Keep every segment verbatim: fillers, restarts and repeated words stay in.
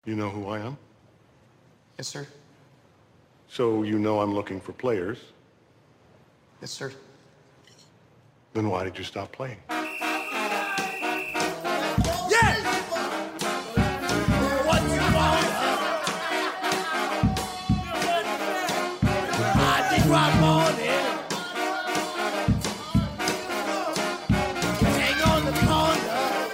You know who I am? Yes, sir. So you know I'm looking for players? Yes, sir. Then why did you stop playing? Yeah! What you want? I think I'm on it. Hang on the corner.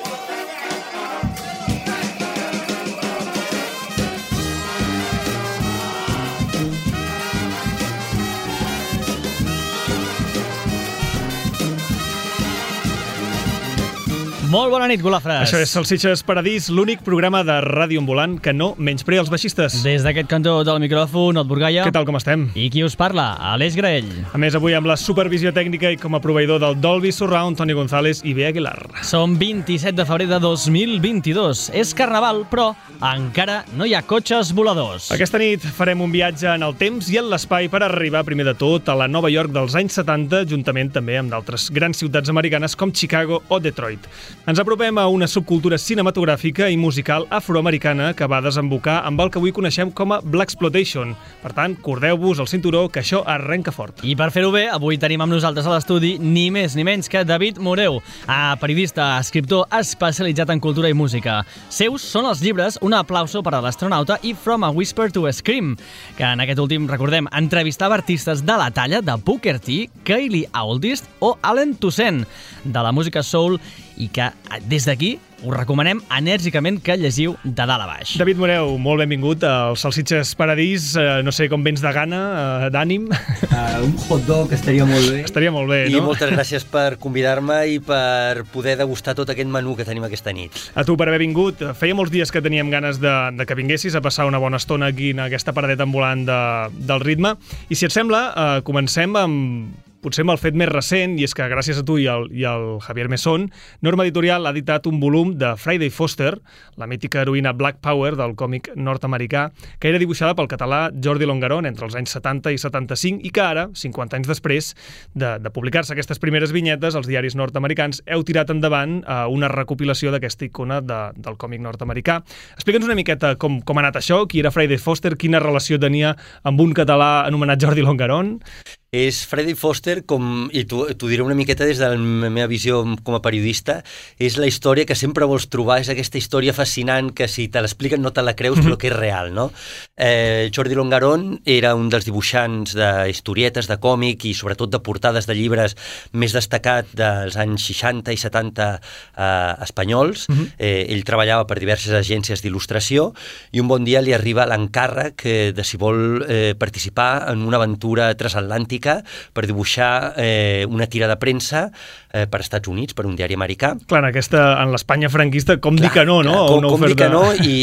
Molt bona nit, golafres. Això és Salsitxes Paradís, l'únic programa de ràdio ambulant que no menysprea els baixistes. Des d'aquest cantó del micròfon, Ot Burgaia. Què tal, com estem? I qui us parla? Aleix Graell. A més, avui amb la supervisió tècnica i com a proveïdor del Dolby Surround, Toni González i Bea Aguilar. Som vint-i-set de febrer de dos mil vint-i-dos. És carnaval, però encara no hi ha cotxes voladors. Aquesta nit farem un viatge en el temps i en l'espai per arribar, primer de tot, a la Nova York dels anys setanta, juntament també amb d'altres grans ciutats americanes com Chicago o Detroit. Ens apropem a una subcultura cinematogràfica i musical afroamericana que va desembocar amb el que avui coneixem com a Blaxploitation. Per tant, cordeu-vos el cinturó, que això arrenca fort. I per fer-ho bé, avui tenim amb nosaltres a l'estudi ni més ni menys que David Moreu, periodista, escriptor especialitzat en cultura i música. Seus són els llibres Un aplauso per a l'astronauta i From a Whisper to a Scream, que en aquest últim, recordem, entrevistava artistes de la talla de Booker T, Kaylee Aldist o Allen Toussaint, de la música soul, i que des d'aquí us recomanem enèrgicament que llegiu de dalt a baix. David Moreu, molt benvingut als Salsitxes Paradís. Eh, no sé com vens de gana, eh, d'ànim. Uh, un hot dog estaria molt bé. Estaria molt bé, I no? I moltes gràcies per convidar-me i per poder degustar tot aquest menú que tenim aquesta nit. A tu per haver vingut. Feia molts dies que teníem ganes de, de que vinguessis a passar una bona estona aquí en aquesta paradeta ambulant de, del ritme. I si et sembla, eh, comencem amb potser amb el fet més recent, i és que gràcies a tu i al, i al Javier Mesón, Norma Editorial ha editat un volum de Friday Foster, la mítica heroïna Black Power del còmic nord-americà, que era dibuixada pel català Jordi Longarón entre els anys setanta i setanta-cinc i que ara, cinquanta anys després de, de publicar-se aquestes primeres vinyetes, els diaris nord-americans heu tirat endavant eh, una recopilació d'aquesta icona de, del còmic nord-americà. Explica'ns una miqueta com, com ha anat això, qui era Friday Foster, quina relació tenia amb un català anomenat Jordi Longarón. És Friday Foster, com, i t'ho diré una miqueta des de la meva visió com a periodista, és la història que sempre vols trobar, és aquesta història fascinant que si te l'expliquen no te la creus, però que és real, no? Eh, Jordi Longarón era un dels dibuixants d'historietes, de còmic i sobretot de portades de llibres més destacat dels anys seixanta i setanta eh, espanyols. Uh-huh. eh, ell treballava per diverses agències d'il·lustració i un bon dia li arriba l'encàrrec eh, de si vol eh, participar en una aventura transatlàntica per dibuixar eh, una tira de premsa eh, per Estats Units, per un diari americà. Clar, en, aquesta, en l'Espanya franquista, com clar, dir que no, no? Clar, com, com dir que de... no, i,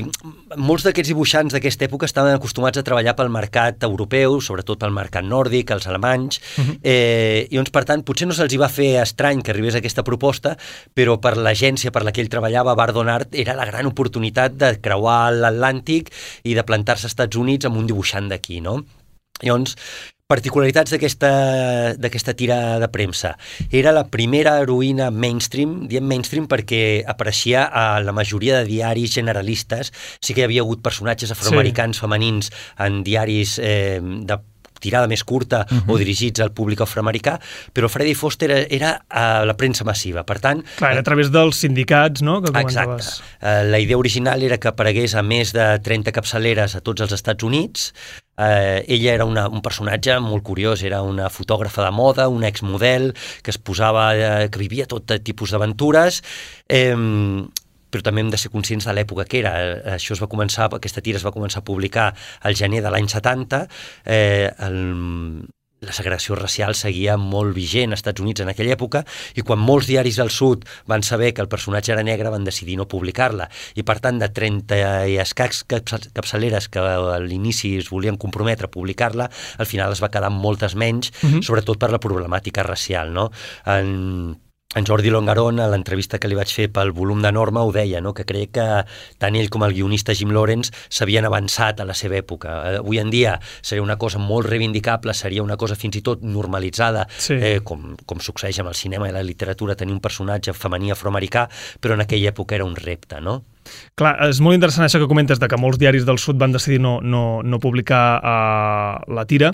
i molts d'aquests dibuixants d'aquesta època estaven acostumats a treballar pel mercat europeu, sobretot pel mercat nòrdic, els alemanys, uh-huh. eh, i doncs, per tant, potser no se'ls hi va fer estrany que arribés aquesta proposta, però per l'agència per la que ell treballava, Bardon Art, era la gran oportunitat de creuar l'Atlàntic i de plantar-se als Estats Units amb un dibuixant d'aquí, no? Llavors, particularitats d'aquesta tira de premsa. Era la primera heroïna mainstream, diem mainstream perquè apareixia a la majoria de diaris generalistes. Sí que hi havia hagut personatges afroamericans sí. femenins en diaris eh, de tirada més curta uh-huh. o dirigits al públic afroamericà, però Friday Foster era, era a la premsa massiva, per tant... Clar, era a través dels sindicats, no?, que comentaves. Exacte. Uh, la idea original era que aparegués a més de trenta capçaleres a tots els Estats Units. Uh, ella era una, un personatge molt curiós, era una fotògrafa de moda, una exmodel, que es posava, uh, que vivia tot tipus d'aventures, eh, però també hem de ser conscients de l'època que era. Això es va començar, aquesta tira es va començar a publicar al gener de l'any setanta. Eh, el, la segregació racial seguia molt vigent als Estats Units en aquella època i quan molts diaris del sud van saber que el personatge era negre van decidir no publicar-la. I per tant, de trenta i escacs capçaleres que a l'inici es volien comprometre a publicar-la, al final es va quedar amb moltes menys, uh-huh. sobretot per la problemàtica racial, no? En En Jordi Longarón, a l'entrevista que li vaig fer pel volum de Norma, ho deia, no? Que crec que tant ell com el guionista Jim Lawrence s'havien avançat a la seva època. Avui en dia seria una cosa molt reivindicable, seria una cosa fins i tot normalitzada, sí. eh, com, com succeeix amb el cinema i la literatura, tenir un personatge femení afroamericà, però en aquella època era un repte, no? Clar, és molt interessant això que comentes de que molts diaris del sud van decidir no, no, no publicar uh, la tira.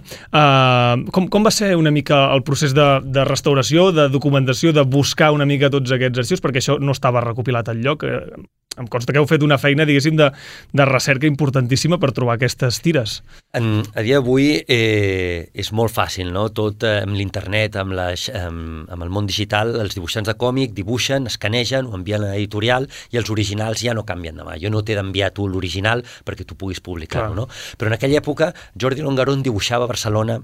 Uh, com, com va ser una mica el procés de, de restauració, de documentació, de buscar una mica tots aquests arxius? Perquè això no estava recopilat enlloc. Uh, em consta que heu fet una feina, diguéssim, de, de recerca importantíssima per trobar aquestes tires. En, a dia d'avui eh, és molt fàcil, no? Tot eh, amb l'internet, amb, les, amb, amb el món digital, els dibuixants de còmic dibuixen, escanegen, ho envien a l'editorial i els originals ja no canvien demà. Jo no t'he d'enviar tu l'original perquè tu puguis publicar-ho, no? Però en aquella època Jordi Longarón dibuixava a Barcelona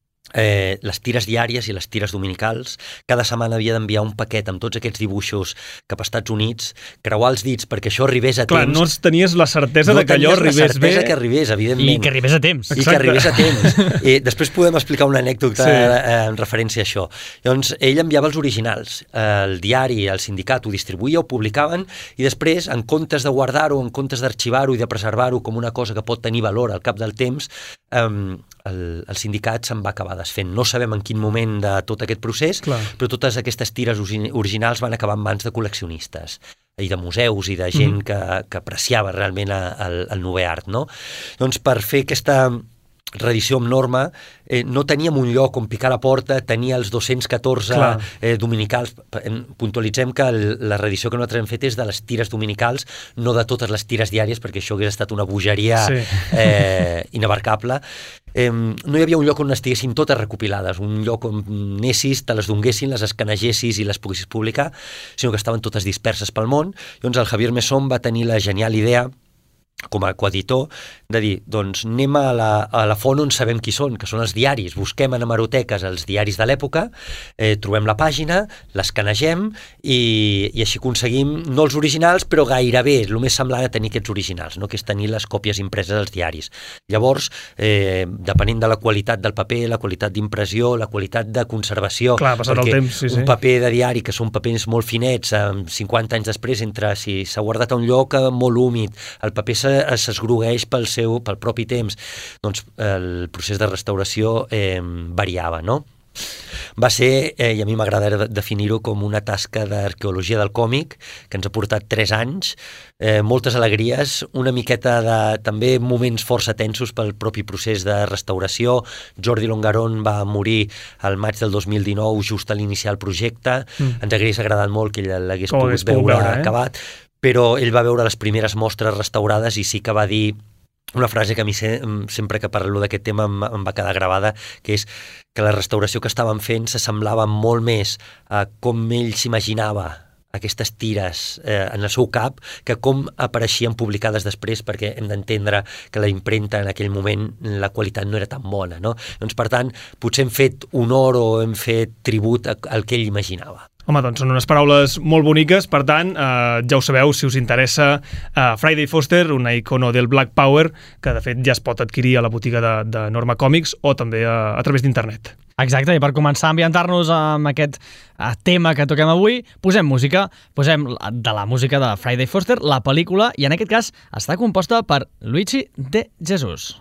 Eh, les tires diàries i les tires dominicals. Cada setmana havia d'enviar un paquet amb tots aquests dibuixos cap als Estats Units, creuar els dits perquè això arribés a Clar, temps. no tenies la certesa no de que allò arribés bé. No tenies la certesa que arribés, evidentment. I que arribés a temps. I Exacte. que arribés a temps. I després podem explicar una anècdota Sí. eh, en referència a això. Llavors, ell enviava els originals. El diari, el sindicat ho distribuïa, ho publicaven, i després, en comptes de guardar-ho, en comptes d'arxivar-ho i de preservar-ho com una cosa que pot tenir valor al cap del temps, eh, el, el sindicat se'n va acabar desfent. No sabem en quin moment de tot aquest procés, Clar. però totes aquestes tires originals van acabar en mans de col·leccionistes i de museus i de gent Mhm. que, que apreciava realment el, el nouveau art, no? Doncs per fer aquesta reedició amb norma, eh, no teníem un lloc on picar la porta, tenia els dos-cents catorze Clar. eh, dominicals. Em- Puntualitzem que el, la reedició que nosaltres hem fet és de les tires dominicals, no de totes les tires diàries, perquè això hagués estat una bogeria Sí. eh, inabarcable. Eh, no hi havia un lloc on estiguessin totes recopilades, un lloc on anessis, te les donguessin, les escanegessis i les poguessis publicar, sinó que estaven totes disperses pel món. Llavors el Javier Mesón va tenir la genial idea, com a coeditor, de dir, doncs anem a la, a la font on sabem qui són, que són els diaris. Busquem en hemeroteques els diaris de l'època, eh, trobem la pàgina, l'escanegem i, i així aconseguim, no els originals, però gairebé el més semblant a tenir aquests originals, no? Que és tenir les còpies impreses dels diaris. Llavors, eh, depenent de la qualitat del paper, la qualitat d'impressió, la qualitat de conservació, Clar, passat el temps, sí, sí. un paper de diari que són papers molt finets, amb cinquanta anys després, entre si s'ha guardat a un lloc molt húmid, el paper s'esgrogueix pel seu, pel propi temps, doncs el procés de restauració eh, variava, no? Va ser, eh, i a mi m'agrada definir-ho com una tasca d'arqueologia del còmic, que ens ha portat tres anys, eh, moltes alegries, una miqueta de també moments força tensos pel propi procés de restauració. Jordi Longarón va morir al maig del dos mil dinou, just a l'iniciar el projecte. Mm. Ens hagués agradat molt que ell l'hagués Com pogut hagués pogut veure, veure, eh? acabat, però ell va veure les primeres mostres restaurades i sí que va dir una frase que a mi se, sempre que parlo d'aquest tema em, em va quedar gravada, que és que la restauració que estaven fent s'assemblava molt més a com ell s'imaginava aquestes tires eh, en el seu cap que com apareixien publicades després, perquè hem d'entendre que la impremta en aquell moment la qualitat no era tan bona, no? Doncs, per tant, potser hem fet honor o hem fet tribut al que ell imaginava. Home, doncs són unes paraules molt boniques, per tant, eh, ja ho sabeu, si us interessa eh, Friday Foster, una icono del Black Power, que de fet ja es pot adquirir a la botiga de, de Norma Còmics o també a, a través d'internet. Exacte, i per començar a ambientar-nos amb aquest eh, tema que toquem avui, posem música, posem de la música de Friday Foster, la pel·lícula, i en aquest cas està composta per Luigi De Jesus.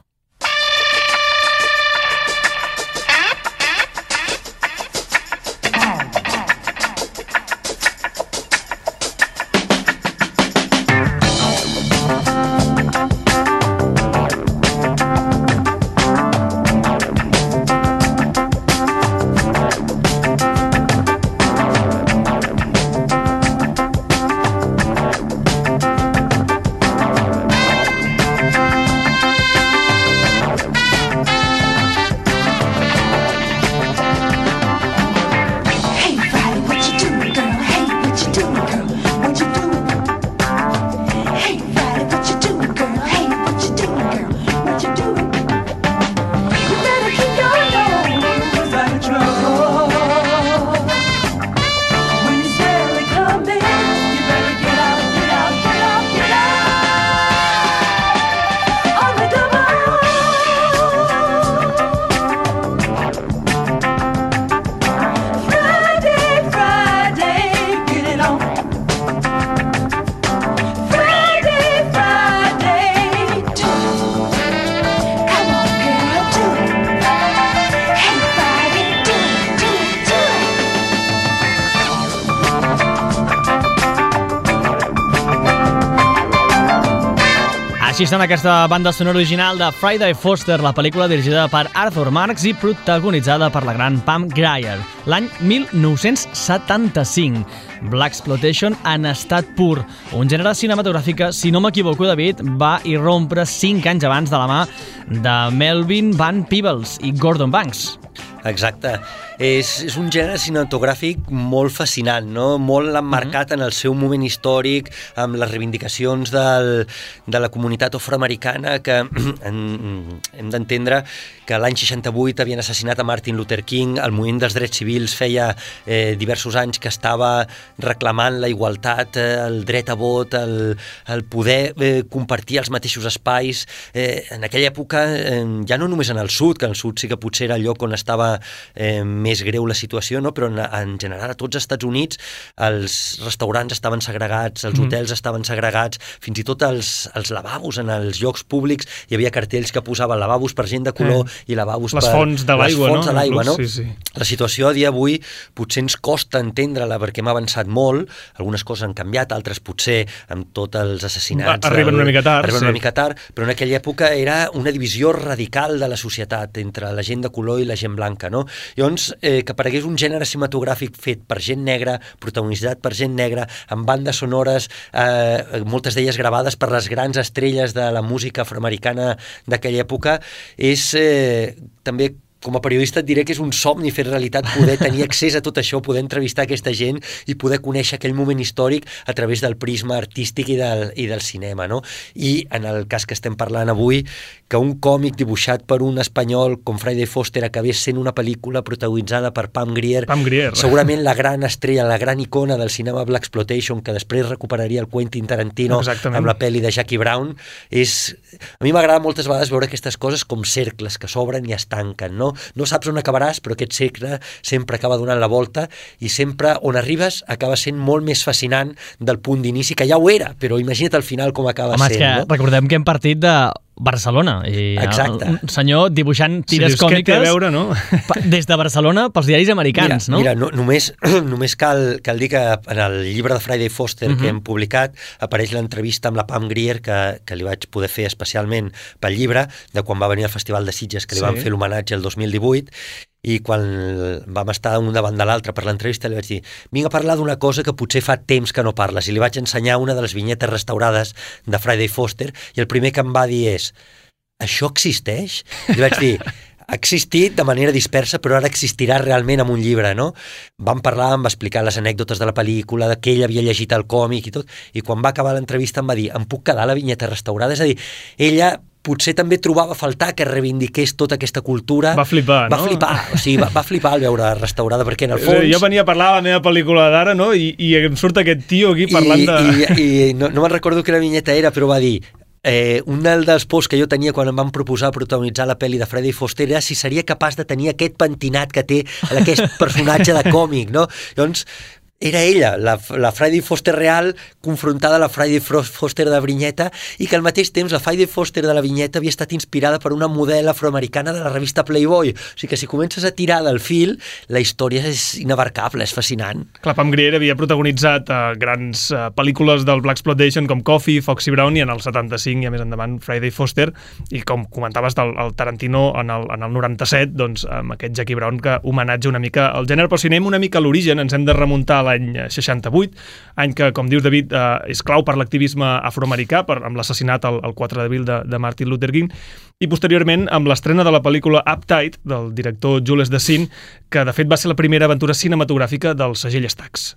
Així sona aquesta banda sonora original de Friday Foster, la pel·lícula dirigida per Arthur Marks i protagonitzada per la gran Pam Grier, l'any mil nou-cents setanta-cinc. Blaxploitation en estat pur, un gènere cinematogràfic que, si no m'equivoco, David, va irrompre cinc anys abans de la mà de Melvin Van Peebles i Gordon Banks. Exacte. És, és un gènere cinematogràfic molt fascinant, no? Molt emmarcat en el seu moment històric, amb les reivindicacions del, de la comunitat afroamericana, que en, hem d'entendre que l'any seixanta-vuit havien assassinat a Martin Luther King, el moviment dels drets civils feia eh, diversos anys que estava reclamant la igualtat, eh, el dret a vot, el, el poder eh, compartir els mateixos espais. Eh, en aquella època, eh, ja no només en el sud, que en el sud sí que potser era el lloc on estava eh, més greu la situació, no? Però en, en general a tots els Estats Units els restaurants estaven segregats, els hotels estaven segregats, fins i tot els, els lavabos en els llocs públics hi havia cartells que posaven lavabos per gent de color eh. i lavabos les per... fonts de l'aigua, les fonts no? de l'aigua, no? Sí, sí. La situació a dia d'avui potser ens costa entendre-la perquè hem avançat molt, algunes coses han canviat, altres potser amb tots els assassinats... Arriben del... una mica tard, Arriben sí. una mica tard, però en aquella època era una divisió radical de la societat entre la gent de color i la gent blanca, no? Llavors, eh, que aparegués un gènere cinematogràfic fet per gent negra, protagonitzat per gent negra, amb bandes sonores, eh, moltes d'elles gravades per les grans estrelles de la música afroamericana d'aquella època, és eh, també... Com a periodista et diré que és un somni fer realitat poder tenir accés a tot això, poder entrevistar aquesta gent i poder conèixer aquell moment històric a través del prisma artístic i del, i del cinema, no? I en el cas que estem parlant avui, que un còmic dibuixat per un espanyol com Friday Foster acabés sent una pel·lícula protagonitzada per Pam Grier, Pam Grier. segurament la gran estrella, la gran icona del cinema Blaxploitation, que després recuperaria el Quentin Tarantino Exactament. amb la pel·li de Jackie Brown, és... A mi m'agrada moltes vegades veure aquestes coses com cercles que s'obren i es tanquen, no? No saps on acabaràs, però aquest cercle sempre acaba donant la volta i sempre on arribes acaba sent molt més fascinant del punt d'inici, que ja ho era, però imagina't al final com acaba Home, sent. és que no? recordem que hem partit de Barcelona i Exacte. un senyor dibuixant tires si dius, què té còmiques a veure, no? des de Barcelona pels diaris americans, mira, no? Mira, no, només, només cal, cal dir que en el llibre de Friday Foster uh-huh. que hem publicat apareix l'entrevista amb la Pam Grier que, que li vaig poder fer especialment pel llibre, de quan va venir al Festival de Sitges, que li Sí. van fer l'homenatge el dos mil divuit, i quan vam estar un davant de l'altre per l'entrevista li vaig dir, vinc a parlar d'una cosa que potser fa temps que no parles, i li vaig ensenyar una de les vinyetes restaurades de Friday Foster, i el primer que em va dir és, això existeix? I li vaig dir, ha existit de manera dispersa, però ara existirà realment en un llibre, no? Vam parlar, em va explicar les anècdotes de la pel·lícula, que ell havia llegit el còmic i tot, i quan va acabar l'entrevista em va dir, em puc quedar la vinyeta restaurada? És a dir, ella potser també trobava a faltar que reivindiqués tota aquesta cultura. Va flipar, va no? Va flipar, o sigui, va, va flipar al veure restaurada, perquè en el fons... Jo venia a parlar de la meva pel·lícula d'ara, no? I, i em surt aquest tio aquí parlant I, de... I, i no, no me'n recordo quina vinyeta era, però va dir... Eh, un dels pors que jo tenia quan em van proposar protagonitzar la pel·li de Friday Foster era si seria capaç de tenir aquest pentinat que té aquest personatge de còmic, no? Llavors, era ella, la, la Friday Foster real confrontada a la Friday Foster de vinyeta, i que al mateix temps la Friday Foster de la vinyeta havia estat inspirada per una model afroamericana de la revista Playboy. O sigui que si comences a tirar del fil, la història és inabarcable, és fascinant. Clar, Pam Grier havia protagonitzat uh, grans uh, pel·lícules del Blaxploitation com Coffee, Foxy Brown, i en el setanta-cinc i a més endavant Friday Foster, i com comentaves del el Tarantino en el, en el noranta-set, doncs amb aquest Jackie Brown que homenatja una mica al gènere, però si anem una mica a l'origen, ens hem de remuntar a l'any seixanta-vuit, any que, com dius, David, eh, és clau per l'activisme afroamericà, per, amb l'assassinat el, el quatre d'abril de, de Martin Luther King, i posteriorment amb l'estrena de la pel·lícula Uptight, del director Jules Dassin, que de fet va ser la primera aventura cinematogràfica del segell Stax.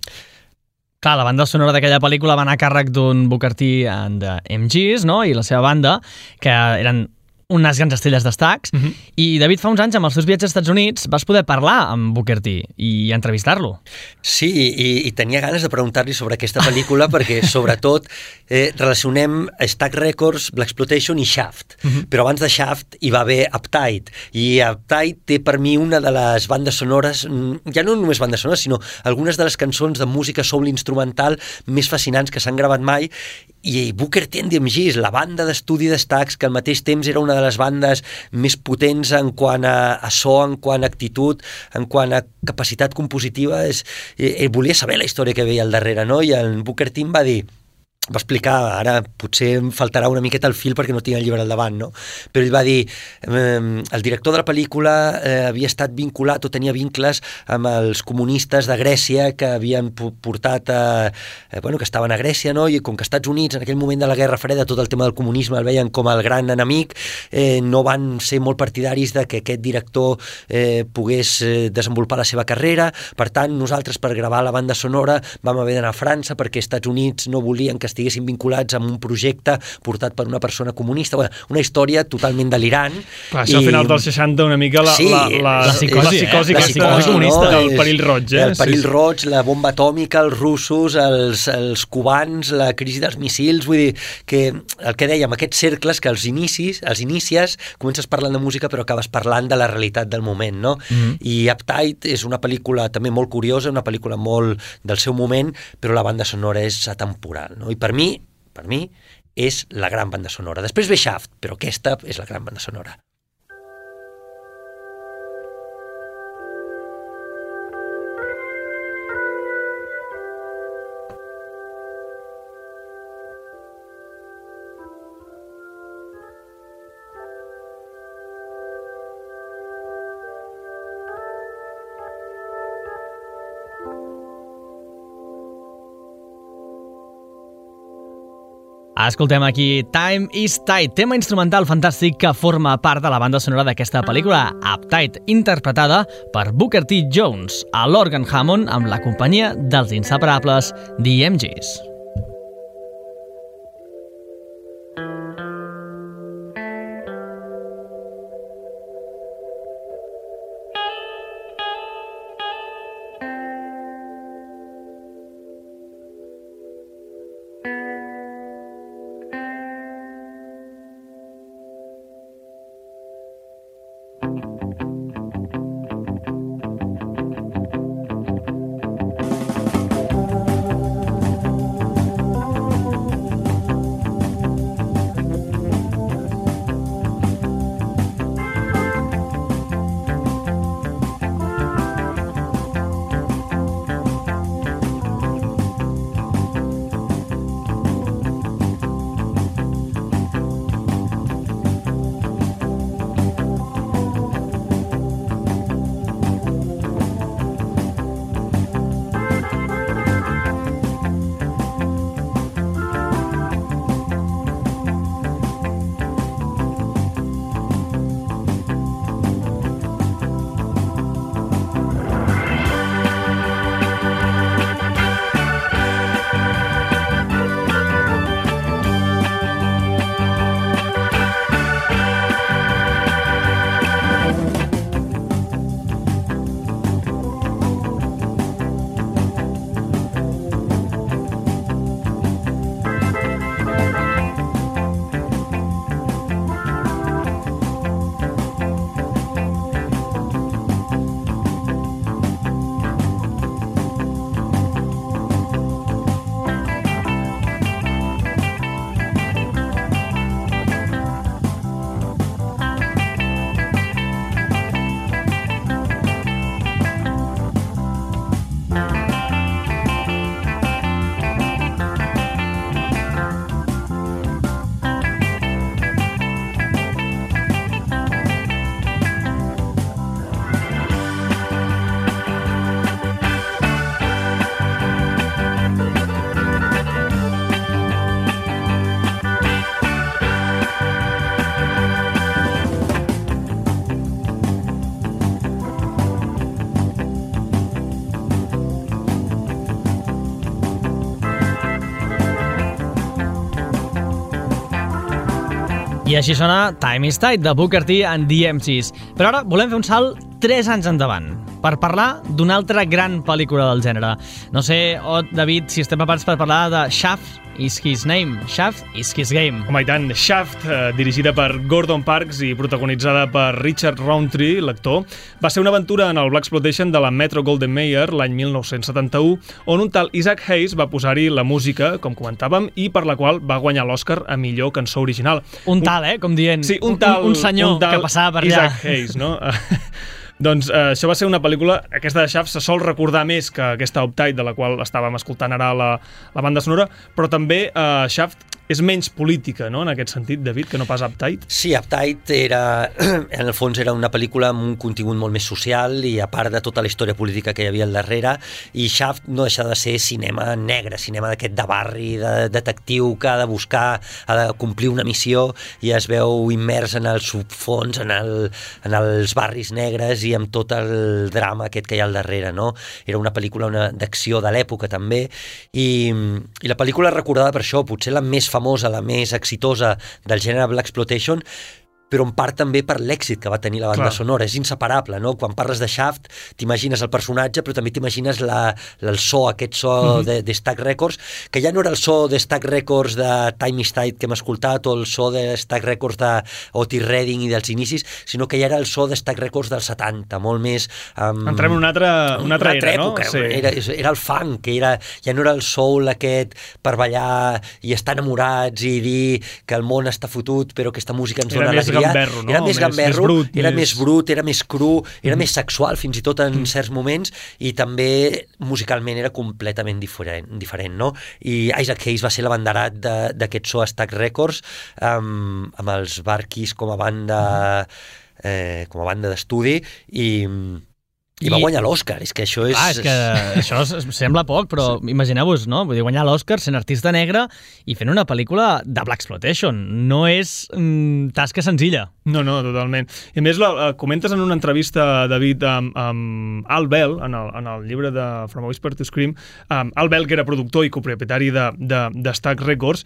Clar, la banda sonora d'aquella pel·lícula va anar a càrrec d'un Booker T and the M Gs, no? I la seva banda, que eren unes grans estrelles d'Stax, uh-huh. i David, fa uns anys, amb els seus viatges als Estats Units, vas poder parlar amb Booker T i entrevistar-lo. Sí, i, i tenia ganes de preguntar-li sobre aquesta pel·lícula perquè, sobretot, eh, relacionem Stax Records, Blaxploitation i Shaft. Uh-huh. Però abans de Shaft hi va haver Uptight, i Uptight té per mi una de les bandes sonores, ja no només bandes sonores, sinó algunes de les cançons de música soul instrumental més fascinants que s'han gravat mai, i Booker T and the M Gs, la banda d'estudi de Stax, que al mateix temps era una de les bandes més potents en quant a, a so, en quant a actitud, en quant a capacitat compositiva, és, eh, volia saber la història que veia al darrere, no? I el Booker T em va dir, va explicar, ara potser em faltarà una miqueta el fil perquè no tinc el llibre al davant, no? Però ell va dir, eh, el director de la pel·lícula eh, havia estat vinculat o tenia vincles amb els comunistes de Grècia que havien portat a, eh, bueno, que estaven a Grècia, no? I com que Estats Units en aquell moment de la Guerra Freda tot el tema del comunisme el veien com el gran enemic, eh, no van ser molt partidaris de que aquest director eh, pogués eh, desenvolupar la seva carrera. Per tant, nosaltres per gravar la banda sonora vam haver d'anar a França perquè Estats Units no volien que estiguessin vinculats amb un projecte portat per una persona comunista. Bueno, una història totalment delirant. Clar, això I... al final dels seixanta una mica la, sí, la, la, la psicosi, la psicosi, eh? la psicosi comunista, no? del perill roig. Eh? El perill sí, roig, la bomba atòmica, els russos, els, els cubans, la crisi dels missils, vull dir que el que dèiem, aquests cercles que als inicis, als inicies comences parlant de música però acabes parlant de la realitat del moment, no? Mm-hmm. I Uptight és una pel·lícula també molt curiosa, una pel·lícula molt del seu moment, però la banda sonora és atemporal, no? I per mi, per mi, és la gran banda sonora. Després ve Shaft, però aquesta és la gran banda sonora. Escoltem aquí Time is Tight, tema instrumental fantàstic que forma part de la banda sonora d'aquesta pel·lícula, Uptight, interpretada per Booker T. Jones, a l'òrgan Hammond amb la companyia dels inseparables The M Gs. I així sona Time is Tight, de Booker T and The M Cs. Però ara volem fer un salt tres anys endavant per parlar d'una altra gran pel·lícula del gènere. No sé, oh, David, si estem preparats per parlar de Shaft is His Name, Shaft is His Game. Home, i tant, Shaft, eh, dirigida per Gordon Parks i protagonitzada per Richard Roundtree, l'actor, va ser una aventura en el Blaxploitation de la Metro-Goldwyn-Mayer l'any mil nou-cents setanta-u, on un tal Isaac Hayes va posar-hi la música, com comentàvem, i per la qual va guanyar l'Oscar a millor cançó original. Un tal, eh? Com dient, sí, un, tal, un, un senyor un tal que passava per allà. Isaac Hayes, no? Doncs eh, això va ser una pel·lícula, aquesta de Shaft se sol recordar més que aquesta Uptight, de la qual estàvem escoltant ara la, la banda sonora, però també eh, Shaft és menys política, no?, en aquest sentit, David, que no pas Uptight. Sí, Uptight era, en el fons era una pel·lícula amb un contingut molt més social i a part de tota la història política que hi havia al darrere, i Shaft no deixa de ser cinema negre, cinema d'aquest de barri, de detectiu que ha de buscar, ha de complir una missió i es veu immers en el subfons, en, el, en els barris negres i amb tot el drama aquest que hi ha al darrere, no? Era una pel·lícula una, d'acció de l'època també, i, i la pel·lícula recordada per això, potser la més famosa, la més exitosa del gènere Blaxploitation, però en part també per l'èxit que va tenir la banda Clar. sonora. És inseparable, no? Quan parles de Shaft, t'imagines el personatge, però també t'imagines la, el so, aquest so mm-hmm. de, de Stax Records, que ja no era el so de Stax Records de Time is Tight que hem escoltat, o el so de Stax Records de Otis Redding i dels inicis, sinó que ja era el so de Stax Records dels setanta, molt més... Um, Entrem en una altra, una altra, una altra era, època, no? Sí. Era, era el funk, que era, ja no era el soul aquest per ballar i estar enamorats i dir que el món està fotut, però aquesta música ens dona alegria. Gamberro, no? Era més, més gamberro, més brut, era més... més brut, era més cru, era mm. més sexual fins i tot en mm. certs moments, i també musicalment era completament diferent, diferent no? I Isaac Hayes va ser l'abanderat d'aquest so a Stax Records, um, amb els Barkeys com a banda eh, com a banda d'estudi, i I va guanyar l'Oscar, és que això és... Ah, és que això sembla poc, però sí. Imagineu-vos, no? Vull dir, guanyar l'Oscar sent artista negre i fent una pel·lícula de Blaxploitation. No és mm, tasca senzilla. No, no, totalment. I a més, la, comentes en una entrevista, David, amb, amb Al Bell, en el, en el llibre de From a Whisper to Scream, um, Al Bell, que era productor i copropietari de, de, de Stax Records,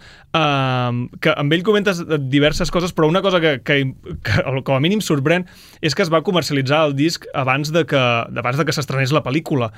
um, que amb ell comentes diverses coses, però una cosa que, que, que com a mínim sorprèn és que es va comercialitzar el disc abans de que abans de que s'estrenés la pel·lícula,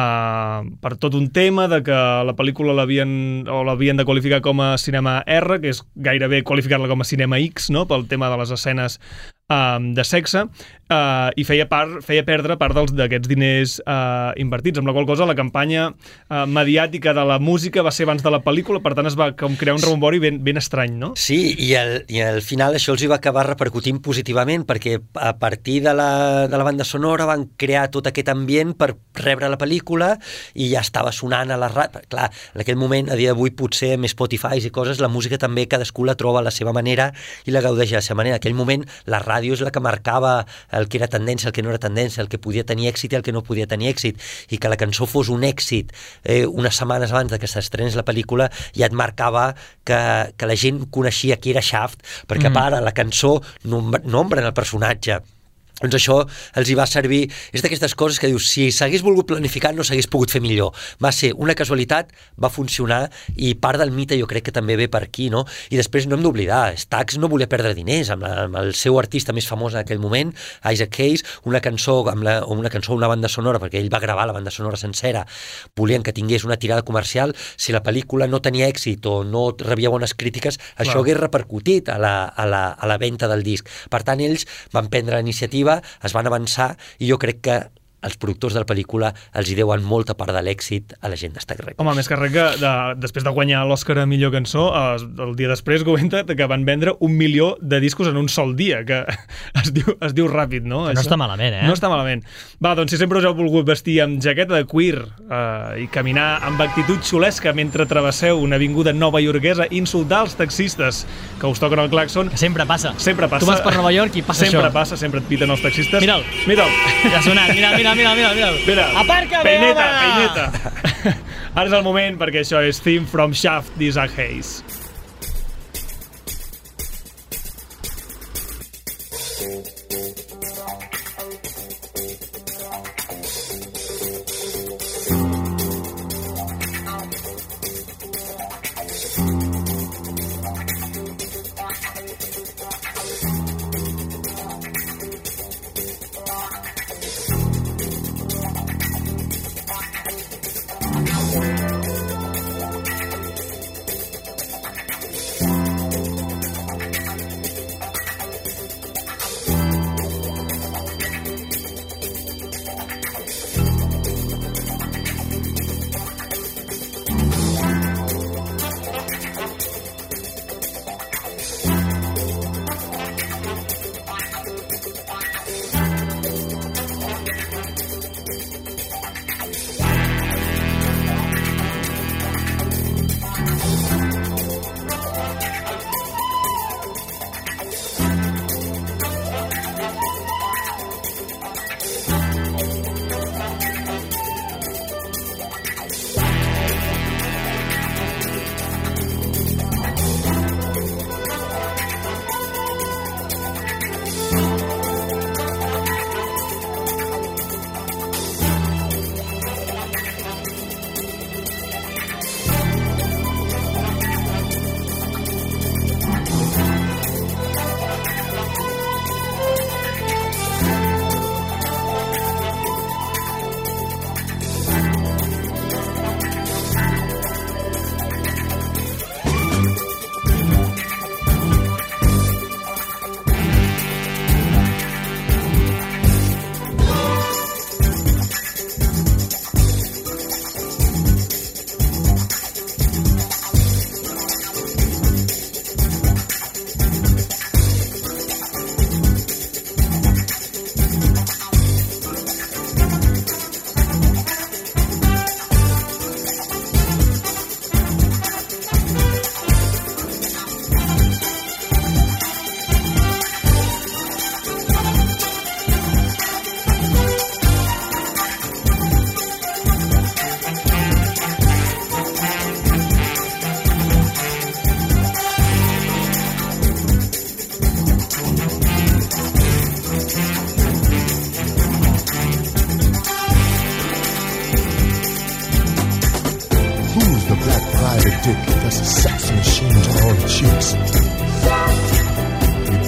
uh, per tot un tema de que la pel·lícula l'havien o l'havien de qualificar com a cinema R, que és gairebé qualificar-la com a cinema X, no?, pel tema de les escenes um, de sexe, uh, i feia, part, feia perdre part dels d'aquests diners uh, invertits, amb la qual cosa la campanya uh, mediàtica de la música va ser abans de la pel·lícula, per tant es va com crear un rebombori ben, ben estrany, no? Sí, i al, i al final això els hi va acabar repercutint positivament, perquè a partir de la, de la banda sonora van crear tot aquest ambient per rebre la pel·lícula i ja estava sonant a la ràdio. Clar, en aquell moment, a dia d'avui, potser amb Spotify i coses, la música també cadascú la troba a la seva manera i la gaudeix a la seva manera. En aquell moment, la ràdio és la que marcava el que era tendència, el que no era tendència, el que podia tenir èxit i el que no podia tenir èxit. I que la cançó fos un èxit eh, unes setmanes abans de que s'estrenés la pel·lícula ja et marcava que, que la gent coneixia qui era Shaft, perquè mm. a part, la cançó nombren el personatge. Doncs això els hi va servir. És d'aquestes coses que dius, si s'hagués volgut planificar no s'hagués pogut fer millor. Va ser una casualitat, va funcionar, i part del mite jo crec que també ve per aquí, no? I després no hem d'oblidar, Stax no volia perdre diners amb, la, amb el seu artista més famós en aquell moment, Isaac Hayes, una cançó, amb la, una cançó, una banda sonora, perquè ell va gravar la banda sonora sencera, volien que tingués una tirada comercial. Si la pel·lícula no tenia èxit o no rebia bones crítiques, això Clar. hagués repercutit a la, a, la, a la venda del disc. Per tant, ells van prendre la iniciativa, es van avançar, i jo crec que els productors de la pel·lícula els hi deuen molta part de l'èxit a la gent de Stax Records. Home, més que res que de, després de guanyar l'Oscar a millor cançó, eh, el dia després comenta que van vendre un milió de discos en un sol dia, que es diu, es diu ràpid, no? Que no està malament, eh? No està malament. Va, doncs si sempre us heu volgut vestir amb jaqueta de cuir eh, i caminar amb actitud xulesca mentre travesseu una avinguda nova iorquesa, insultar els taxistes que us toquen el claxon... Que sempre passa. Sempre passa. Tu vas per Nova York i passa sempre això. Sempre passa, sempre et piten els taxistes. Mira'l. Mira'l. Ja ha sonat, mira, mira. Mira, mira, mira, mira. Aparca, peineta, peineta. Ara és el moment, perquè això és Theme from Shaft d'Isaac Hayes.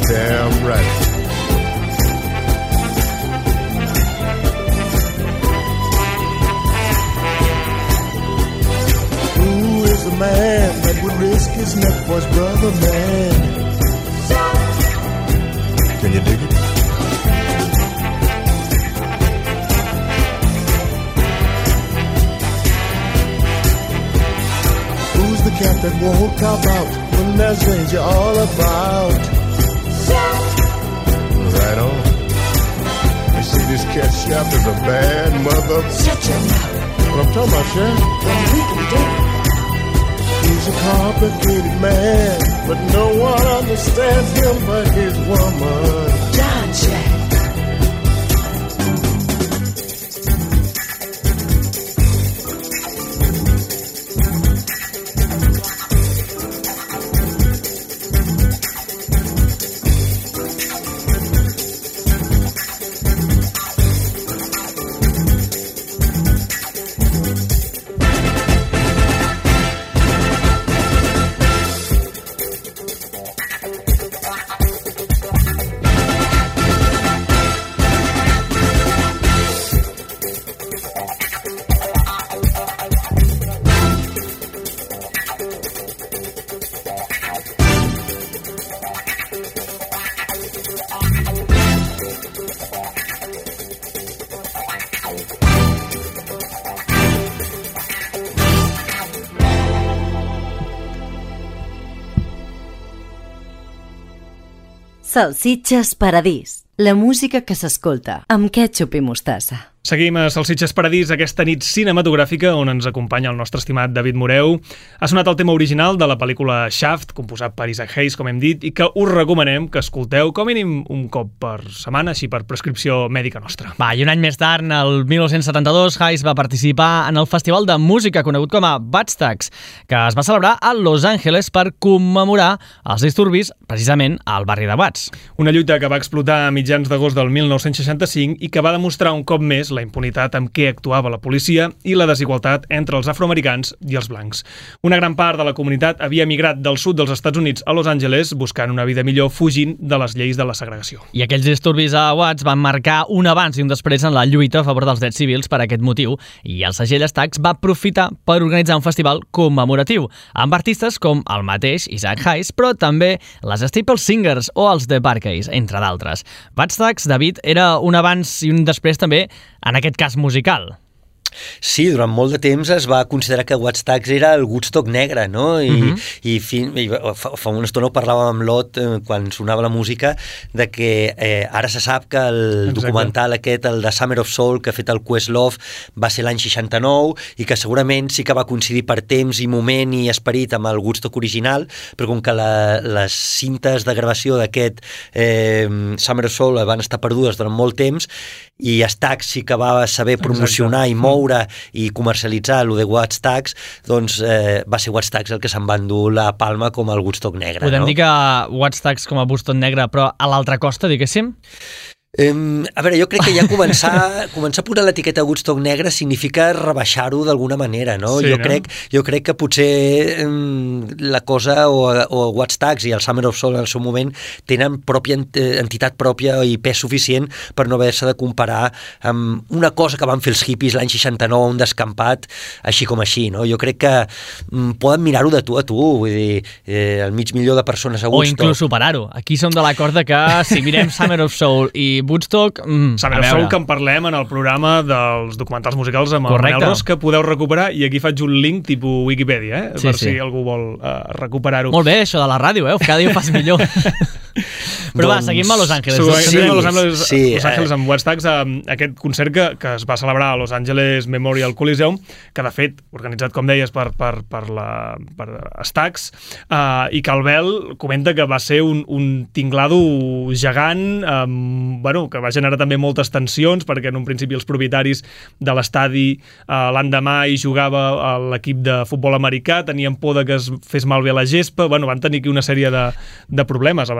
damn right. Who is the man that would risk his neck for his brother, man? Can you dig it? Who's the cat that won't cop out when there's danger all about? Right on. You see, this cat chef is a bad mother. Shut your mouth. What I'm talking about, Chef? Completely different. He's a complicated man, but no one understands him but his woman. John Jack. Salsitxes Paradís, la música que s'escolta amb kètxup i mostassa. Seguim a Salsitxes Paradís, aquesta nit cinematogràfica on ens acompanya el nostre estimat David Moreu. Ha sonat el tema original de la pel·lícula Shaft, composat per Isaac Hayes, com hem dit, i que us recomanem que escolteu com a mínim un cop per setmana, així per prescripció mèdica nostra. Va, i un any més tard, el mil nou-cents setanta-dos, Hayes va participar en el festival de música conegut com a Woodstock, que es va celebrar a Los Angeles per commemorar els disturbis, precisament, al barri de Watts. Una lluita que va explotar a mitjans d'agost del mil nou-cents seixanta-cinc i que va demostrar un cop més la impunitat amb què actuava la policia i la desigualtat entre els afroamericans i els blancs. Una gran part de la comunitat havia migrat del sud dels Estats Units a Los Angeles buscant una vida millor fugint de les lleis de la segregació. I aquells disturbis a Watts van marcar un abans i un després en la lluita a favor dels drets civils per aquest motiu, i el segell Stax va aprofitar per organitzar un festival commemoratiu amb artistes com el mateix Isaac Hayes, però també les Staple Singers o els The Bar-Kays, entre d'altres. Woodstock, David, era un abans i un després també en aquest cas musical. Sí, durant molt de temps es va considerar que Woodstock era el Woodstock negre, no? I, uh-huh. i, fi, i fa, fa una estona ho parlàvem amb Lot eh, quan sonava la música de que eh, ara se sap que el Exacte. documental aquest, el de Summer of Soul, que ha fet el Questlove, va ser l'any seixanta-nou i que segurament sí que va coincidir per temps i moment i esperit amb el Woodstock original, però com que la, les cintes de gravació d'aquest eh, Summer of Soul van estar perdudes durant molt temps i Stax sí que va saber promocionar Exacte. i moure i comercialitzar el de Woodstock, doncs eh, va ser Woodstock el que se'n va endur la palma com el Woodstock negre. Podem no? dir que Woodstock com a Woodstock negre, però a l'altra costa, diguéssim? Um, a veure, jo crec que ja començar, començar a posar l'etiqueta Woodstock negre significa rebaixar-ho d'alguna manera, no? Sí, jo, no? Crec, jo crec que potser um, la cosa o, o Woodstock i el Summer of Soul en el seu moment tenen pròpia entitat pròpia i pes suficient per no haver-se de comparar amb una cosa que van fer els hippies l'any seixanta-nou a un descampat, així com així, no? Jo crec que um, poden mirar-ho de tu a tu, vull dir, eh, el mig milió de persones a Woodstock. O inclús superar-ho. Aquí som de l'acord de que si mirem Summer of Soul i Woodstock, mm, Summer of Soul, que en parlem en el programa dels documentals musicals amb Correcte. el Manel Ros, que podeu recuperar, i aquí faig un link tipus Wikipedia, eh? Sí, per sí. si algú vol uh, recuperar-ho. Molt bé, això de la ràdio, eh? Cada dia ho fas millor. Però doncs, va, seguim a Los Angeles. Sí, seguim a Los Angeles, sí, Los Angeles amb Woodstock, aquest concert que, que es va celebrar a Los Angeles Memorial Coliseum, que de fet, organitzat, com deies, per, per, per, la, per Stax, uh, i que el Bel comenta que va ser un, un tinglado gegant, um, bueno, que va generar també moltes tensions, perquè en un principi els propietaris de l'estadi uh, l'endemà hi jugava a l'equip de futbol americà, tenien por de que es fes malbé la gespa, bueno, van tenir aquí una sèrie de, de problemes abans no es I, pogués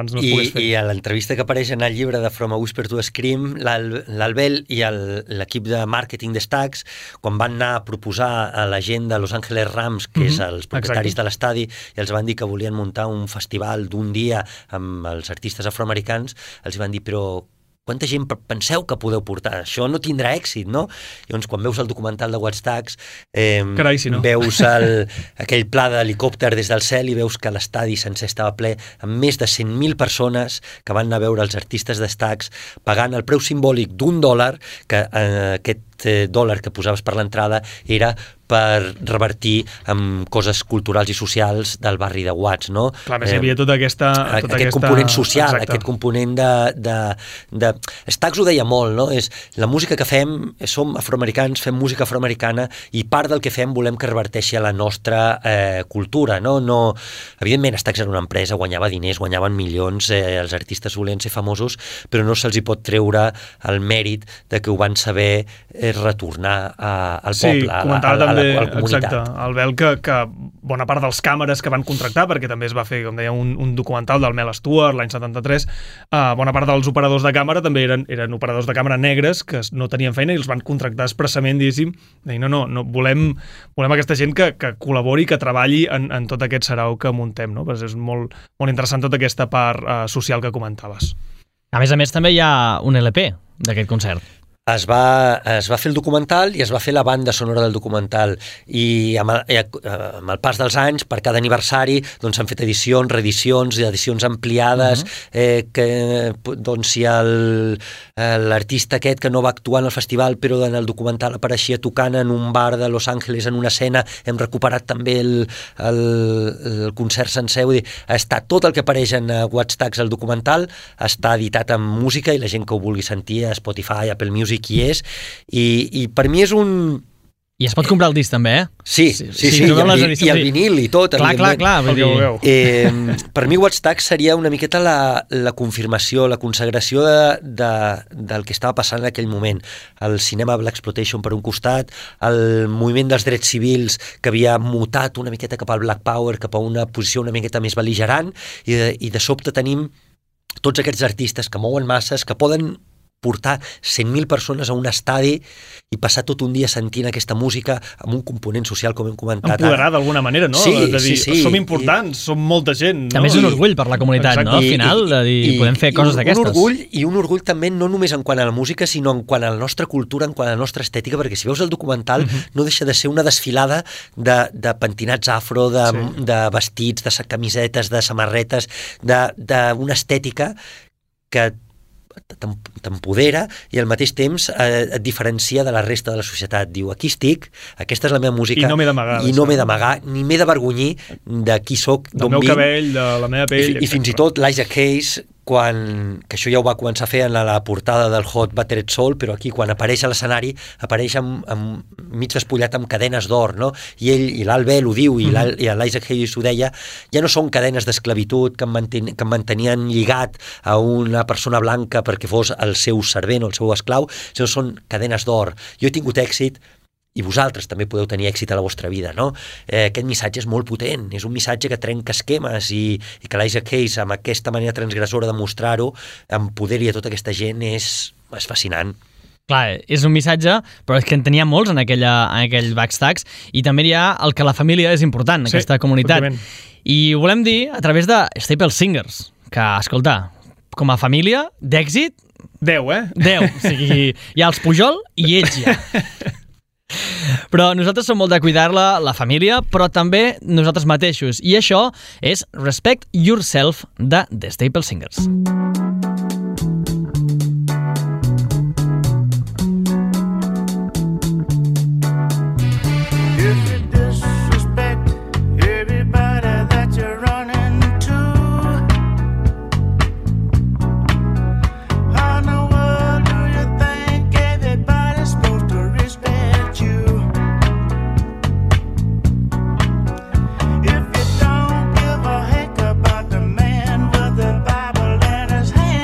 i a l'entrevista que apareix en el llibre de From a Whisper to a Scream, l'Albel i l'equip de màrqueting de Stax, quan van anar a proposar a la gent de Los Angeles Rams, que mm-hmm. és els propietaris Exacte. de l'estadi, i els van dir que volien muntar un festival d'un dia amb els artistes afroamericans, els van dir, però quanta gent penseu que podeu portar? Això no tindrà èxit, no? Llavors, quan veus el documental de Wattstax, eh, Carai, si no. veus el, aquell pla d'helicòpter des del cel i veus que l'estadi sencer estava ple amb més de cent mil persones que van anar a veure els artistes de Stax pagant el preu simbòlic d'un dòlar, que eh, aquest eh, dòlar que posaves per l'entrada era per revertir en coses culturals i socials del barri de Watts, no? Clar, més hi havia tota aquesta... Tota aquest aquesta... component social, Exacte. aquest component de... de, de... Stax ho deia molt, no? És la música que fem, som afroamericans, fem música afroamericana i part del que fem volem que reverteixi a la nostra eh, cultura, no? no? Evidentment, Stax era una empresa, guanyava diners, guanyaven milions, eh, els artistes volien ser famosos, però no se'ls hi pot treure el mèrit de que ho van saber eh, retornar a, al sí, poble, a, a, a, a, també, a la comunitat. Exacte, el Bel que, que bona part dels càmeres que van contractar, perquè també es va fer, com deia, un, un documental del Mel Stewart l'any setanta-tres, uh, bona part dels operadors de càmera també eren, eren operadors de càmera negres que no tenien feina i els van contractar expressament, diguéssim, deien, no, no, no volem, volem aquesta gent que, que col·labori, que treballi en, en tot aquest sarau que muntem, no? Pues és molt, molt interessant tota aquesta part uh, social que comentaves. A més a més, també hi ha un L P d'aquest concert. Es va, es va fer el documental i es va fer la banda sonora del documental i amb el, amb el pas dels anys, per cada aniversari, doncs s'han fet edicions, reedicions, edicions ampliades, uh-huh. eh, que doncs si l'artista aquest que no va actuar en el festival però en el documental apareixia tocant en un bar de Los Angeles en una escena, hem recuperat també el, el, el concert sencer, vull dir, està tot el que apareix en Wattstax, el documental, està editat en música i la gent que ho vulgui sentir a Spotify, Apple Music, qui és, i, i per mi és un... I es pot comprar el disc també, eh? Sí, sí, sí, sí, sí no i, el, i el vinil i tot. Clar, clar, clar. Vull dir... eh, per mi Wattstax seria una miqueta la, la confirmació, la consagració de, de, del que estava passant en aquell moment. El cinema Blaxploitation per un costat, el moviment dels drets civils que havia mutat una miqueta cap al Black Power, cap a una posició una miqueta més bel·ligerant, i de, i de sobte tenim tots aquests artistes que mouen masses, que poden portar cent mil persones a un estadi i passar tot un dia sentint aquesta música amb un component social, com hem comentat. Empoderar d'alguna manera, no? Sí, de dir, sí, sí. Som importants, I... som molta gent. No? També és un orgull per la comunitat, Exacte. no? Al final, de dir, I, podem fer coses d'aquestes. Un orgull, I un orgull també no només en quant a la música, sinó en quant a la nostra cultura, en quant a la nostra estètica, perquè si veus el documental uh-huh. no deixa de ser una desfilada de, de pentinats afro, de, sí. de vestits, de camisetes, de samarretes, d'una estètica que t'empodera i al mateix temps eh, et diferencia de la resta de la societat. Diu, aquí estic, aquesta és la meva música i no m'he d'amagar i no m'he d'amagar, ni m'he d'avergonyir de qui soc, del meu cabell, de la meva pell, i, i fins i tot l'Isaac Hayes, quan, que això ja ho va començar a fer en la, la portada del Hot Buttered Soul, però aquí quan apareix a l'escenari apareix amb, amb mig despullat amb cadenes d'or, no? I ell, i l'Albel ho diu, i l'Isaac Hayes ho deia, ja no són cadenes d'esclavitud que, manten, que em mantenien lligat a una persona blanca perquè fos el seu servent o el seu esclau, sinó són cadenes d'or. Jo he tingut èxit i vosaltres també podeu tenir èxit a la vostra vida, no? Eh, aquest missatge és molt potent, és un missatge que trenca esquemes i, i que l'Isaac Hayes, amb aquesta manera transgressora de mostrar-ho, empoderi a tota aquesta gent, és, és fascinant. Clar, és un missatge, però és que en tenia molts en, aquella, en aquell Wattstax, i també hi ha el que la família és important en sí, aquesta comunitat. I ho volem dir a través de Staple Singers, que, escolta, com a família, d'èxit... Deu, eh? Deu, o sigui, hi ha els Pujol i ells ja. Però nosaltres som molt de cuidar-la, la família, però també nosaltres mateixos. I això és Respect Yourself de The Staple Singers. If you don't give a heck about the man with the Bible in his hand,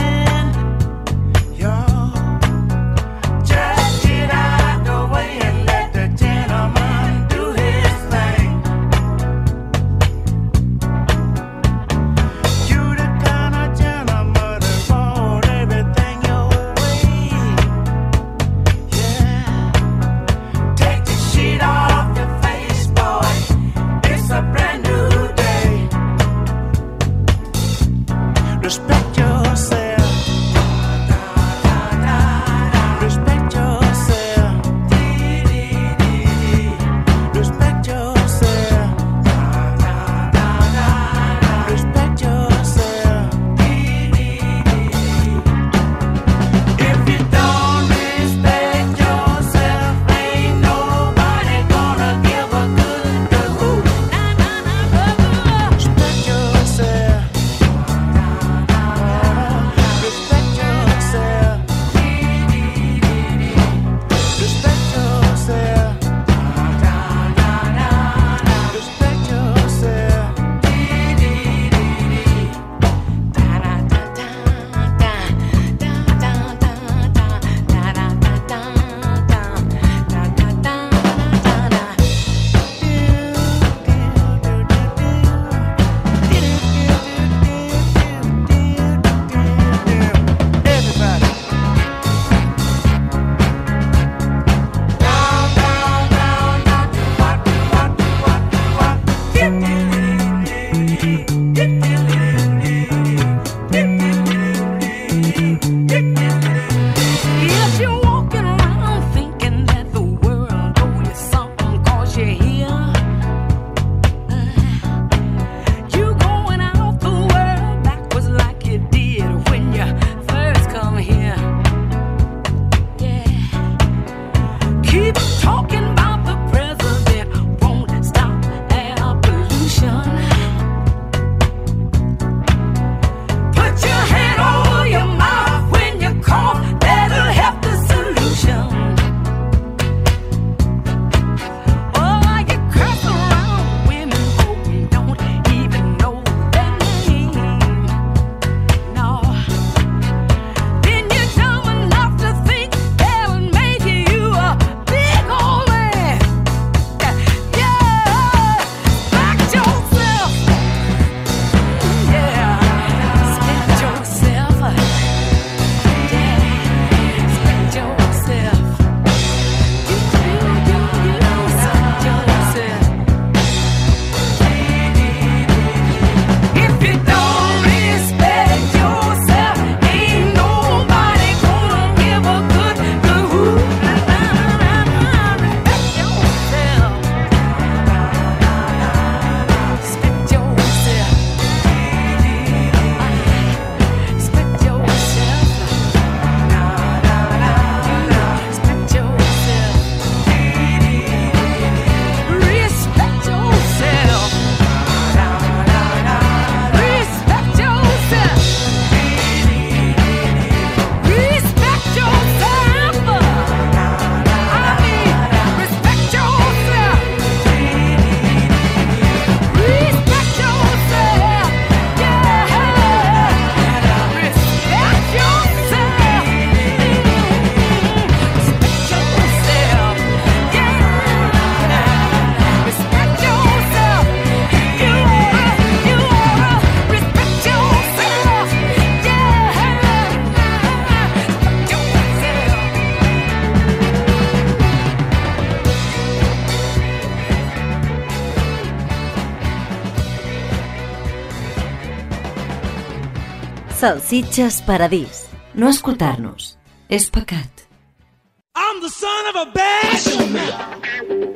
Salsitxes Paradís. No escoltar-nos és pecat. I'm the son of a bad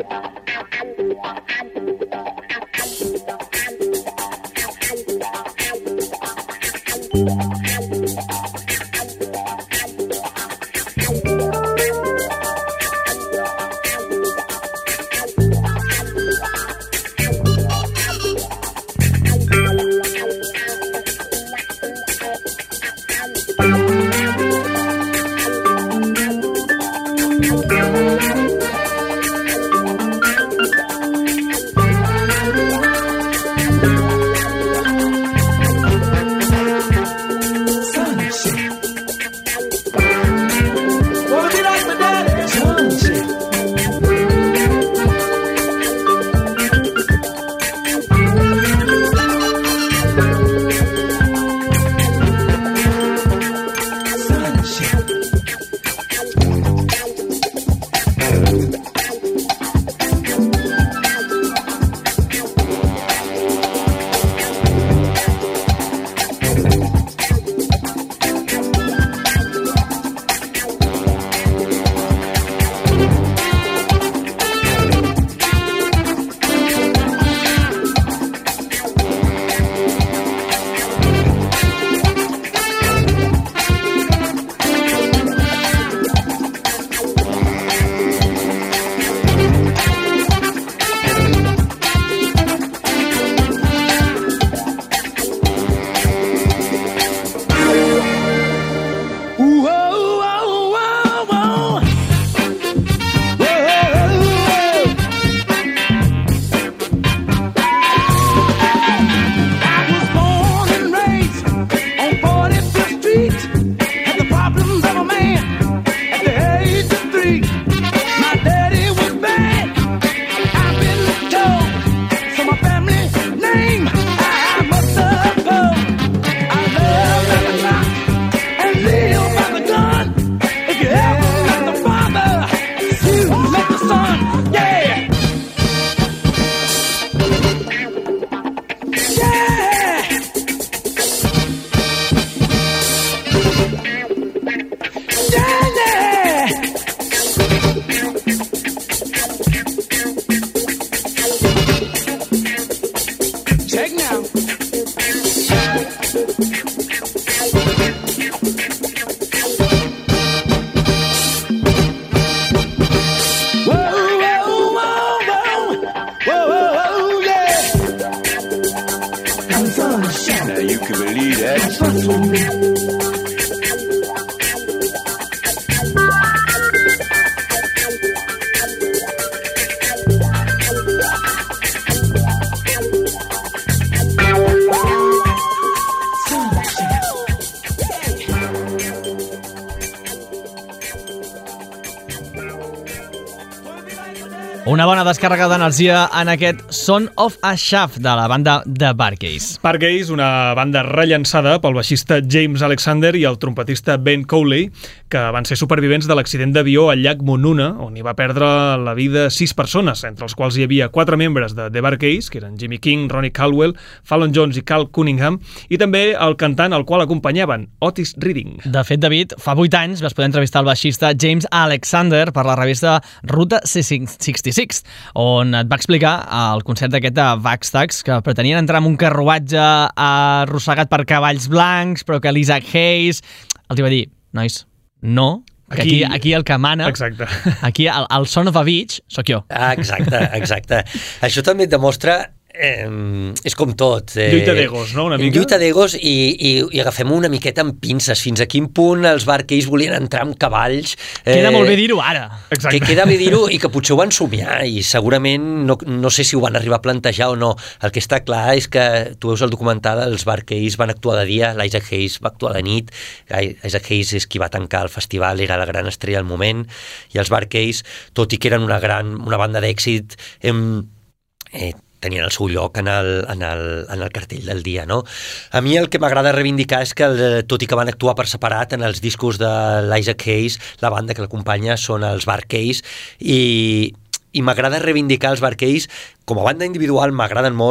Una bona descàrrega d'energia en aquest Son of a Shaft de la banda The Bar-Kays. Bar-Kays, una banda rellançada pel baixista James Alexander i el trompetista Ben Cowley, que van ser supervivents de l'accident d'avió al llac Monuna, on hi va perdre la vida sis persones, entre els quals hi havia quatre membres de The Bar-Kays, que eren Jimmy King, Ronnie Caldwell, Fallon Jones i Carl Cunningham, i també el cantant al qual acompanyaven, Otis Redding. De fet, David, fa vuit anys vas poder entrevistar el baixista James Alexander per la revista Ruta seixanta-sis, on et va explicar el concert d'aquest de Vagstags, que pretenien entrar en un carruatge arrossegat per cavalls blancs, però que l'Isaac Hayes els va dir, nois, no, que aquí, aquí, aquí el que mana, exacte. Aquí el, el son of a bitch sóc jo. Ah, exacte, exacte. Això també et demostra Eh, és com tot. Eh, lluita d'egos, no? Una mica? Lluita d'egos i, i, i agafem una miqueta amb pinces. Fins a quin punt els Bar-Kays volien entrar amb cavalls. Eh, queda molt bé dir-ho ara. Exacte. Que queda bé dir-ho i que potser ho van somiar i segurament no, no sé si ho van arribar a plantejar o no. El que està clar és que tu veus el documental, els Bar-Kays van actuar de dia, l'Isaac Hayes va actuar de nit, Isaac Hayes és qui va tancar el festival, era la gran estrella al moment, i els Bar-Kays, tot i que eren una gran una banda d'èxit, hem, eh, tenien el seu lloc en el, en, el, en el cartell del dia, no? A mi el que m'agrada reivindicar és que, el, tot i que van actuar per separat en els discos de l'Isaac Hayes, la banda que l'acompanya són els Bar-Kays, i, i m'agrada reivindicar els Bar-Kays, com a banda individual m'agraden molt,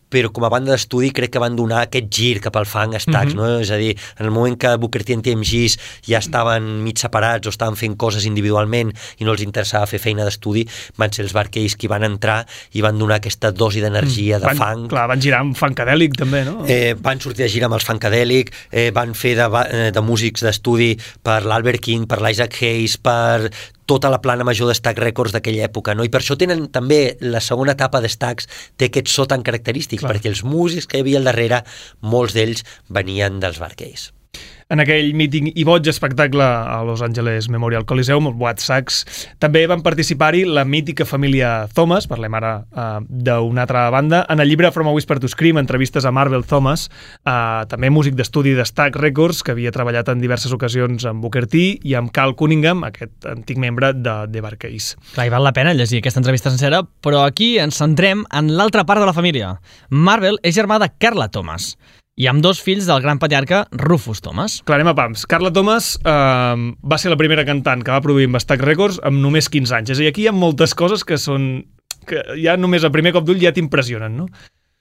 però com a banda d'estudi crec que van donar aquest gir cap al funk a Stax, Mhm. no? És a dir, en el moment que Booker T i T M Gs ja estaven mig separats o estaven fent coses individualment i no els interessava fer feina d'estudi, van ser els Bar-Kays qui van entrar i van donar aquesta dosi d'energia de van, funk. Clar, van girar amb funkadèlic també, no? Eh, van sortir de gira amb els Funkadelic, eh, van fer de, ba- eh, de músics d'estudi per l'Albert King, per l'Isaac Hayes, per tota la plana major de Stax Records d'aquella època, no? I per això tenen també la segona etapa de Stax té aquest so tan característic, Clar. perquè els músics que hi havia al darrere, molts d'ells venien dels Bar-Kays. En aquell míting i boig espectacle a Los Angeles Memorial Coliseum, el White Sox, també van participar-hi la mítica família Thomas, parlem ara uh, d'una altra banda, en el llibre From a Whisper to Scream, entrevistes a Marvel Thomas, uh, també músic d'estudi de Stax Records, que havia treballat en diverses ocasions amb Booker T i amb Carl Cunningham, aquest antic membre de The Bar-Kays. Clar, i val la pena llegir aquesta entrevista sencera, però aquí ens centrem en l'altra part de la família. Marvel és germà de Carla Thomas i amb dos fills del gran patriarca Rufus Thomas. Clar, anem a pams. Carla Thomas eh, va ser la primera cantant que va produir amb Stax Records amb només quinze anys. És a dir, aquí hi ha moltes coses que són que ja només a primer cop d'ull ja t'impressionen, no?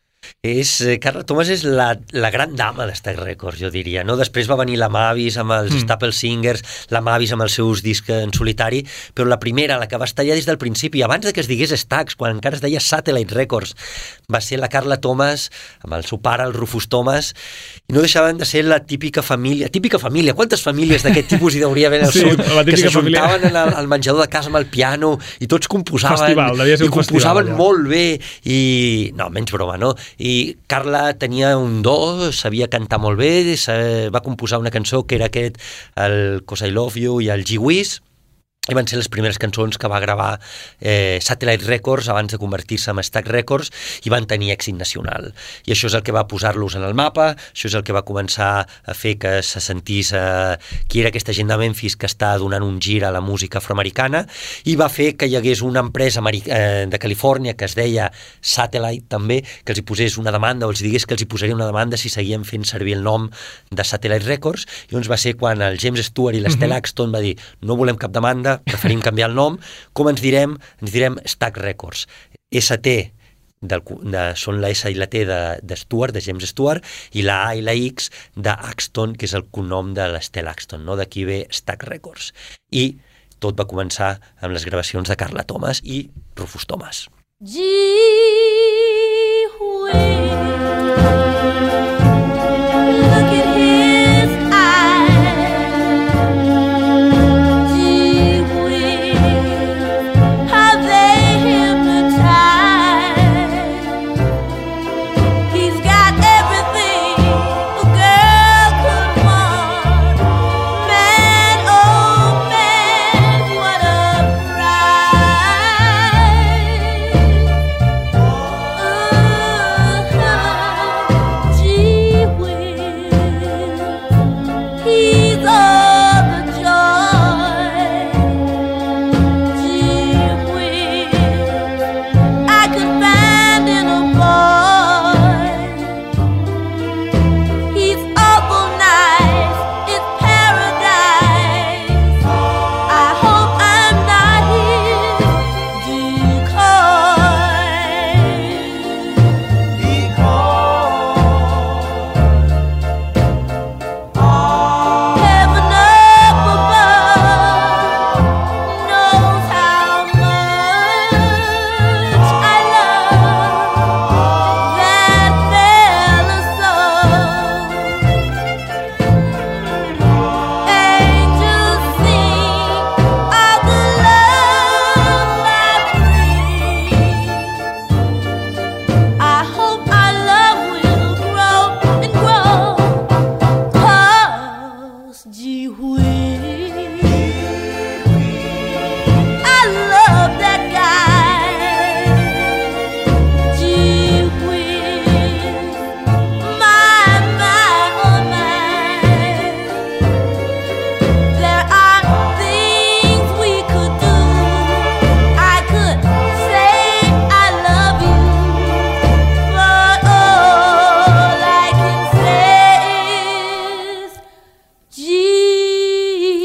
És, eh, Carla Thomas és la, la gran dama d'Stax Records, jo diria, no? Després va venir la Mavis amb els mm. Staple Singers, la Mavis amb els seus discs en solitari, però la primera, la que va estar allà des del principi, abans de que es digués Stax, quan encara es deia Satellite Records, va ser la Carla Thomas, amb el seu pare, el Rufus Thomas, i no deixaven de ser la típica família, típica família, quantes famílies d'aquest tipus hi deuria haver al Sí, sud, la que típica s'ajuntaven família. al, al menjador de casa amb el piano, i tots composaven, Festival, devia ser i un festival, composaven allà. molt bé, i no, menys broma, no? I Carla tenia un do, sabia cantar molt bé, sa- va composar una cançó que era aquest, el 'Cause I Love You i el Gee Whiz, i van ser les primeres cançons que va gravar eh, Satellite Records abans de convertir-se en Stax Records i van tenir èxit nacional. I això és el que va posar-los en el mapa, això és el que va començar a fer que se sentís eh, qui era aquesta gent de Memphis que està donant un gir a la música afroamericana i va fer que hi hagués una empresa eh, de Califòrnia que es deia Satellite també, que els hi posés una demanda o els digués que els hi posaria una demanda si seguien fent servir el nom de Satellite Records. I llavors va ser quan el James Stewart i l'Estelle Mhm. Axton va dir no volem cap demanda, preferim canviar el nom. Com ens direm? Ens direm Stax Records. S T del, de, són la S i la T de, de Stewart, de James Stewart, i la A i la X d'Axton, que és el cognom de l'Estelle Axton, no? D'aquí ve Stax Records. I tot va començar amb les gravacions de Carla Thomas i Rufus Thomas. Gee whiz, look at his eyes. Gee whiz, how they hypnotize. He's got everything a girl could want. Man, oh man, what a prize. Uh-huh. Gee whiz, he's all the joy. Gee whiz, I could find in a boy. He's awful nice, it's paradise. I hope I'm not his decoy. Heaven up above knows how much I love that fella so. Angels sing of the love I bring. I hope our love will grow and grow. 'Cause gee whiz, I love that guy. Gee whiz, my, my, oh my. There are things we could do. I could say I love you, but all I can say is, gee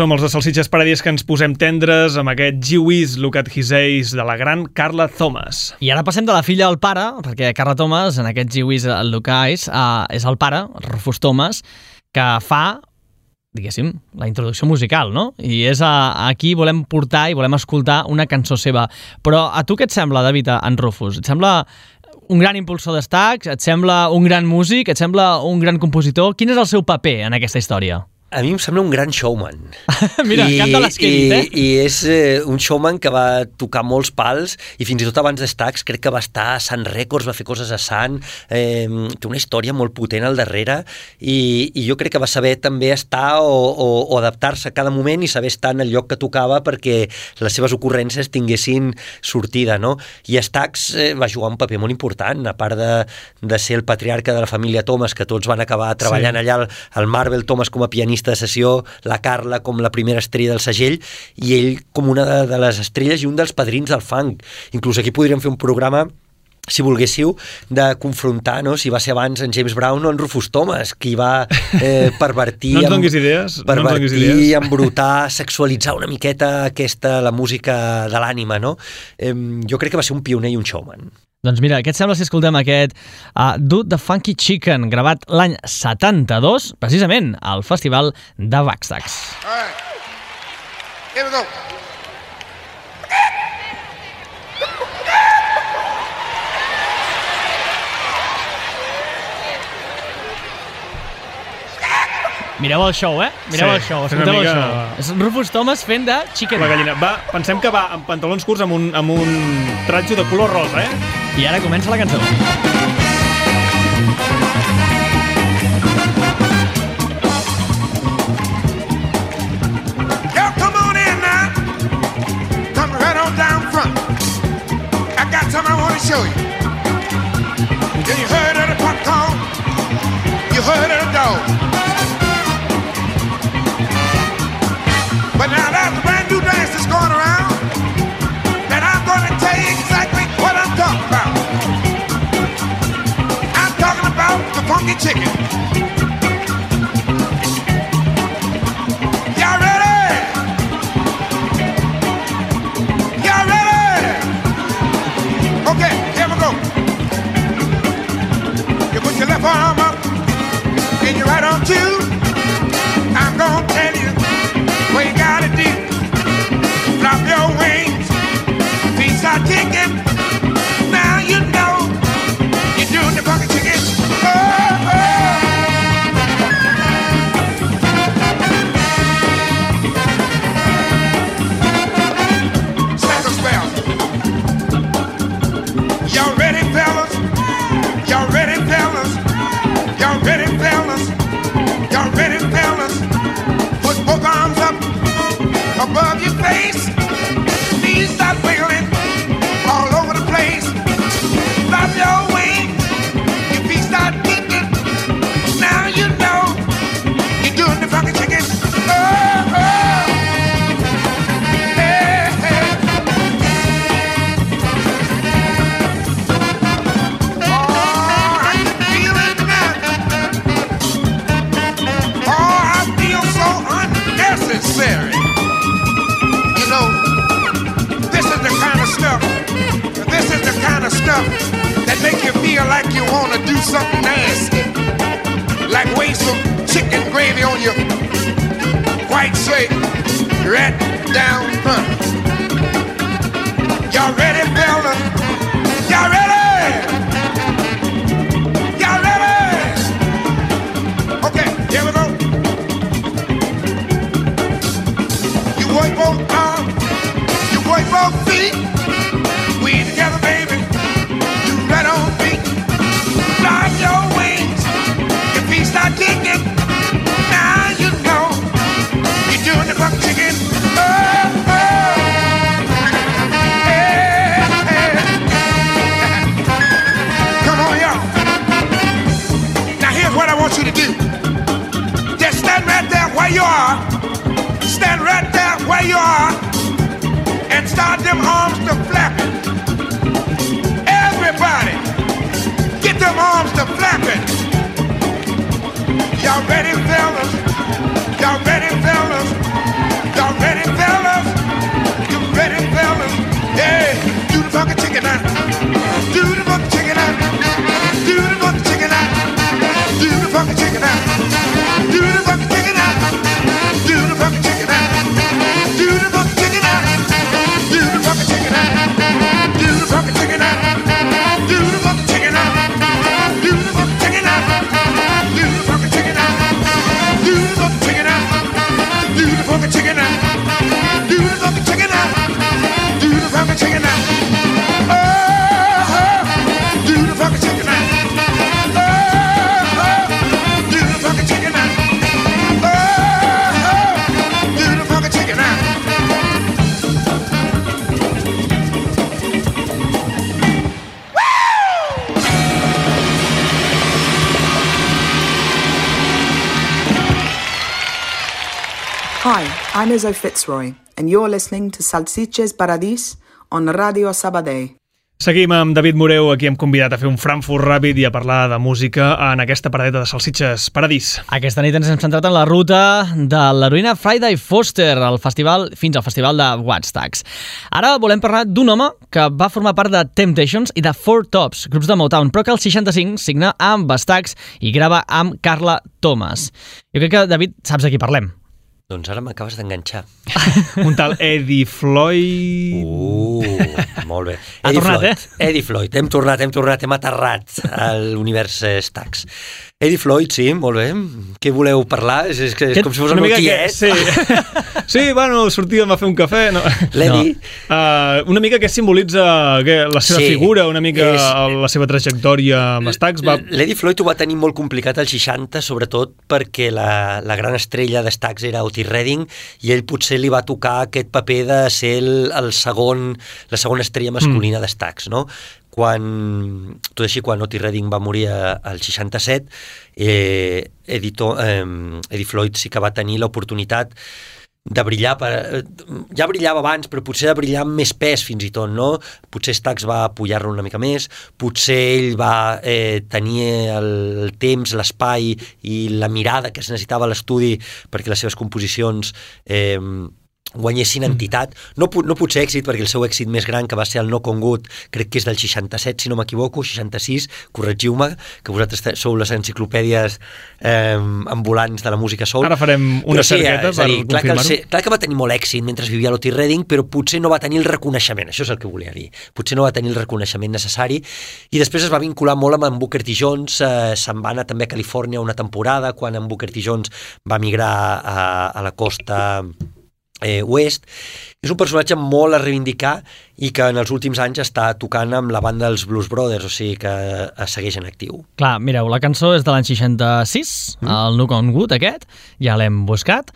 Som els de Salsitxes Paradís que ens posem tendres amb aquest Gee Whiz, Look at His Ace de la gran Carla Thomas. I ara passem de la filla al pare, perquè Carla Thomas, en aquest Gee Whiz, el Look Eyes, uh, és el pare, Rufus Thomas, que fa, diguéssim, la introducció musical, no? I és a, aquí volem portar i volem escoltar una cançó seva. Però a tu què et sembla, David, en Rufus? Et sembla un gran impulsor d'Estacs? Et sembla un gran músic? Et sembla un gran compositor? Quin és el seu paper en aquesta història? A mi em sembla un gran showman. Mira, I, canta l'esquerit, eh? I, I és eh, un showman que va tocar molts pals i fins i tot abans d'Estacs crec que va estar a Sun Records, va fer coses a Sun, eh, té una història molt potent al darrere i, i jo crec que va saber també estar o, o, o adaptar-se a cada moment i saber estar en el lloc que tocava perquè les seves ocurrències tinguessin sortida, no? I Stax eh, va jugar un paper molt important, a part de, de ser el patriarca de la família Thomas, que tots van acabar treballant sí. allà, el, el Marvel Thomas com a pianista de sessió, la Carla com la primera estrella del segell i ell com una de, de les estrelles i un dels padrins del funk. Inclús aquí podríem fer un programa, si volguéssiu, de confrontar, no?, si va ser abans en James Brown o en Rufus Thomas, qui va eh, pervertir... no ens donguis idees. Pervertir, no ens donguis idees. embrutar, sexualitzar una miqueta aquesta, la música de l'ànima, no? Eh, jo crec que va ser un pioner i un showman. Doncs mira, què et sembla si escoltem aquest uh, Do the Funky Chicken, gravat l'any setanta-dos, precisament al Festival de Bagstags. All right. Here we go. Mireu el show, eh? Mireu Sí, el show, és una escolteu mica- el show. És Rufus Thomas fent de Chicken. La gallina. Va, pensem que va amb pantalons curts amb un, amb un tratjo de color rosa, eh? I ara comença la cançó. Yo, come on in now. Come right on down front. I got something I want to show you. Then you heard of the popcorn. You heard of the dog. But now there's a brand new dance that's going around. And I'm going to tell you exactly what I'm talking about. I'm talking about the funky chicken. Y'all ready? Y'all ready? Okay, here we go. You put your left arm up and your right arm too. I'm gonna tell you what you gotta do. Flop your wings, feet start kicking. Now you know you're doing the funky chicken. Oh, oh. Second spell. Y'all ready, fellas? Y'all ready, fellas? Y'all ready, fellas? Y'all ready, fellas? Put both arms up above your face. Knees start wiggling all over the place. Flop your wings, your feet start kicking. Now you know you're doing the funky chicken. Oh, oh. Hey, hey. Oh, I can feel it now. Oh, I feel so unnecessary. You know, this is the kind of stuff, this is the kind of stuff that make you feel like you want to do something nasty. Like waste some chicken gravy on your white shirt right down front. Y'all ready, fellas? Y'all ready? Y'all ready? Okay, here we go. You work both arms, you work both feet. We together, baby. You right on beat. Flop your wings, your feet start kicking. Now you know you're doing the funky chicken. Oh, oh. Hey, hey. Come on, y'all. Now here's what I want you to do. Just stand right there where you are. Stand right there where you are and start them arms to chicken out. Do the funky chicken out. Do the funky chicken out. Do the funky chicken out. Do the funky chicken out. Do the funky chicken out. Do the funky chicken out. Do the funky chicken out. Do the funky chicken out. Do the funky chicken out. Do the funky chicken out. Do the funky chicken out. Do the funky chicken out. Do the funky chicken out. Do the funky chicken out. Do the funky chicken out. Oh, oh, do the funky chicken out. Oh, oh, do the funky chicken out. Oh, oh, do the funky chicken out. Hi, I'm Izzo Fitzroy, and you're listening to Salsiches Paradís on Radio Sabadell. Seguim amb David Moreu, aquí hem convidat a fer un Frankfurt ràpid i a parlar de música en aquesta paradeta de Salsitxes Paradís. Aquesta nit ens hem centrat en la ruta de l'heroïna Friday Foster al festival, fins al festival de Woodstocks. Ara volem parlar d'un home que va formar part de Temptations i de Four Tops, grups de Motown, però que al seixanta-cinc signa amb Stax i grava amb Carla Thomas. Jo crec que, David, saps de qui parlem. Doncs ara m'acabes d'enganxar. Un tal Eddie Floyd... Uh, molt bé. Ha Eddie tornat, Floyd. eh? Eddie Floyd. Hem tornat, hem tornat, hem aterrat a l'univers Stax. Eddie Floyd, sí, molt bé. Què voleu parlar? És, és, és com si fos el meu tiet. Sí. sí, bueno, sortíem a fer un cafè. No. L'Eddie... No. Uh, una mica que simbolitza que la seva sí, figura, una mica és... la seva trajectòria amb Stax. Va... L'Eddie Floyd ho va tenir molt complicat als seixanta, sobretot perquè la, la gran estrella de Stax era Otis Redding i ell potser li va tocar aquest paper de ser el, el segon, la segona estrella masculina mm. de Stax, no? Quan, tot així, quan Otis Redding va morir al seixanta-set, eh, Eddie, eh, Eddie Floyd sí que va tenir l'oportunitat de brillar, per, ja brillava abans, però potser de brillar amb més pes fins i tot, no? Potser Stax va apujar-lo una mica més, potser ell va eh, tenir el temps, l'espai i la mirada que es necessitava a l'estudi perquè les seves composicions eh, guanyessin entitat. No, no pot ser èxit, perquè el seu èxit més gran, que va ser el Knock on Wood, crec que és del seixanta-set, si no m'equivoco, seixanta-sis, corregiu-me, que vosaltres sou les enciclopèdies eh, ambulants de la música soul. Ara farem una sí, cerqueta per dir, clar confirmar-ho. Que, clar que va tenir molt èxit mentre vivia l'Otis Redding, però potser no va tenir el reconeixement, això és el que volia dir. Potser no va tenir el reconeixement necessari, i després es va vincular molt amb en Booker T. Jones, eh, se'n va anar també a Califòrnia una temporada, quan en Booker T. Jones va migrar a, a la costa Eh, West. És un personatge molt a reivindicar i que en els últims anys està tocant amb la banda dels Blues Brothers, o sigui que es segueix en actiu. Clar, mireu, la cançó és de l'any seixanta-sis, mm. el Knock on Wood aquest, ja l'hem buscat,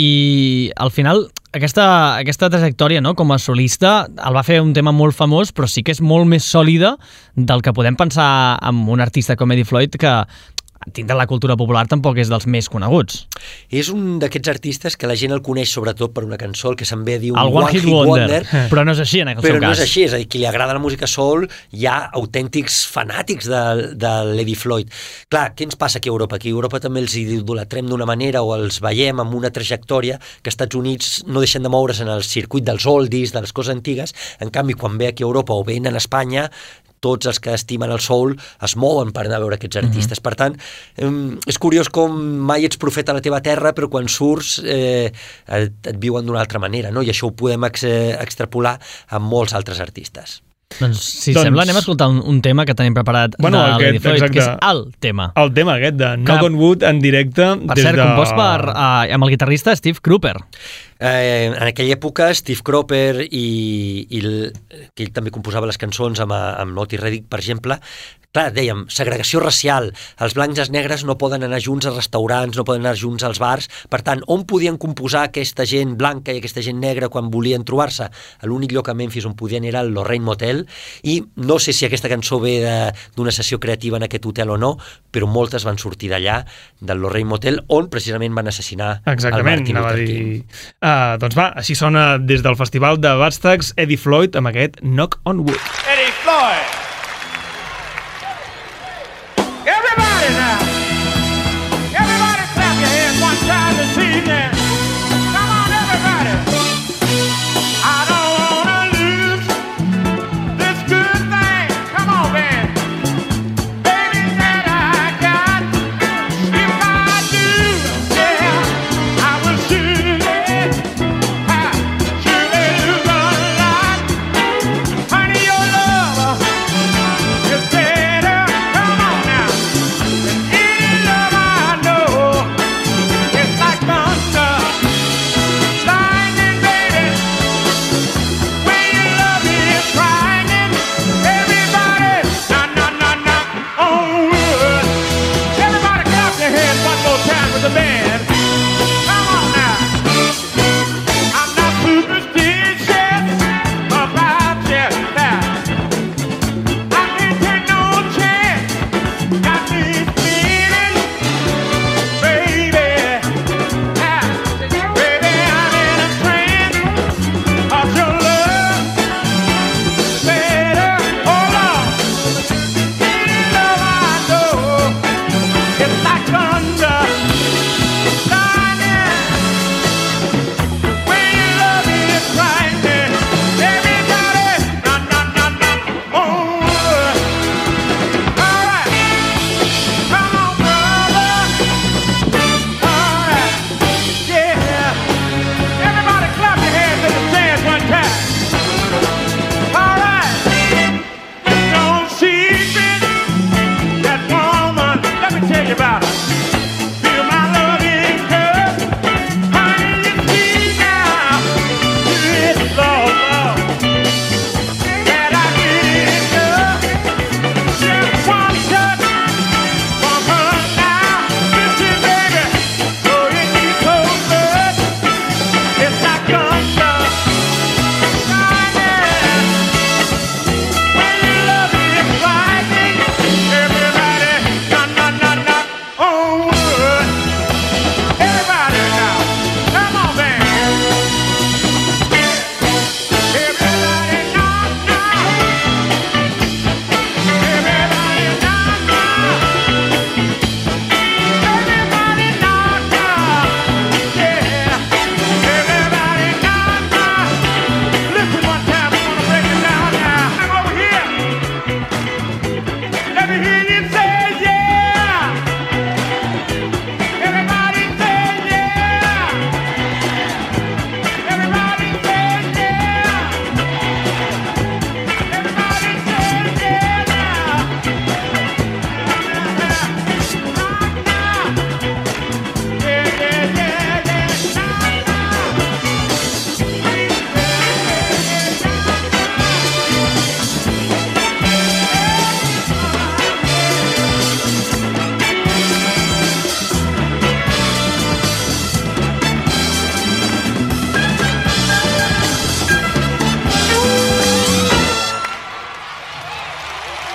i al final aquesta, aquesta trajectòria, no, com a solista el va fer un tema molt famós, però sí que és molt més sòlida del que podem pensar amb un artista com Eddie Floyd, que dintre la cultura popular tampoc és dels més coneguts. És un d'aquests artistes que la gent el coneix sobretot per una cançó, el que se'n ve a dir un el One, One Hit, Hit Wonder. Wonder, però no és així en el però seu cas. Però no és així, és a dir, qui li agrada la música soul hi ha autèntics fanàtics de, de l'Eddie Floyd. Clar, què ens passa aquí a Europa? Aquí a Europa també els idolatrem d'una manera o els veiem amb una trajectòria que als Estats Units no deixen de moure's en el circuit dels oldies, de les coses antigues. En canvi, quan ve aquí a Europa o venen a Espanya, tots els que estimen el soul es mouen per anar a veure aquests artistes. Mm-hmm. Per tant, eh, és curiós com mai ets profeta a la teva terra, però quan surts eh, et, et viuen d'una altra manera, no? I això ho podem ex extrapolar amb molts altres artistes. Doncs, si doncs... sembla, anem a escoltar un, un tema que tenim preparat bueno, de l'Eddie Floyd, exacte. que és el tema. El tema aquest de Knock on Wood en directe. Per des cert, de... compost per, uh, amb el guitarrista Steve Cropper. Eh, en aquella època, Steve Cropper i, i el, que ell també composava les cançons amb, amb Otis Redding, per exemple, clar, dèiem, segregació racial, els blancs i els negres no poden anar junts als restaurants, no poden anar junts als bars, per tant, on podien composar aquesta gent blanca i aquesta gent negra quan volien trobar-se? L'únic lloc a Memphis on podien era el Lorraine Motel, i no sé si aquesta cançó ve d'una sessió creativa en aquest hotel o no, però moltes van sortir d'allà, del Lorraine Motel, on precisament van assassinar Exactament, el Martin Luther dir... King. Uh, doncs va, així sona des del festival de Woodstock, Eddie Floyd amb aquest Knock on Wood. Eddie Floyd. Everybody now. Everybody clap your hands one time this evening. Come on, everybody. I don't want to lose this good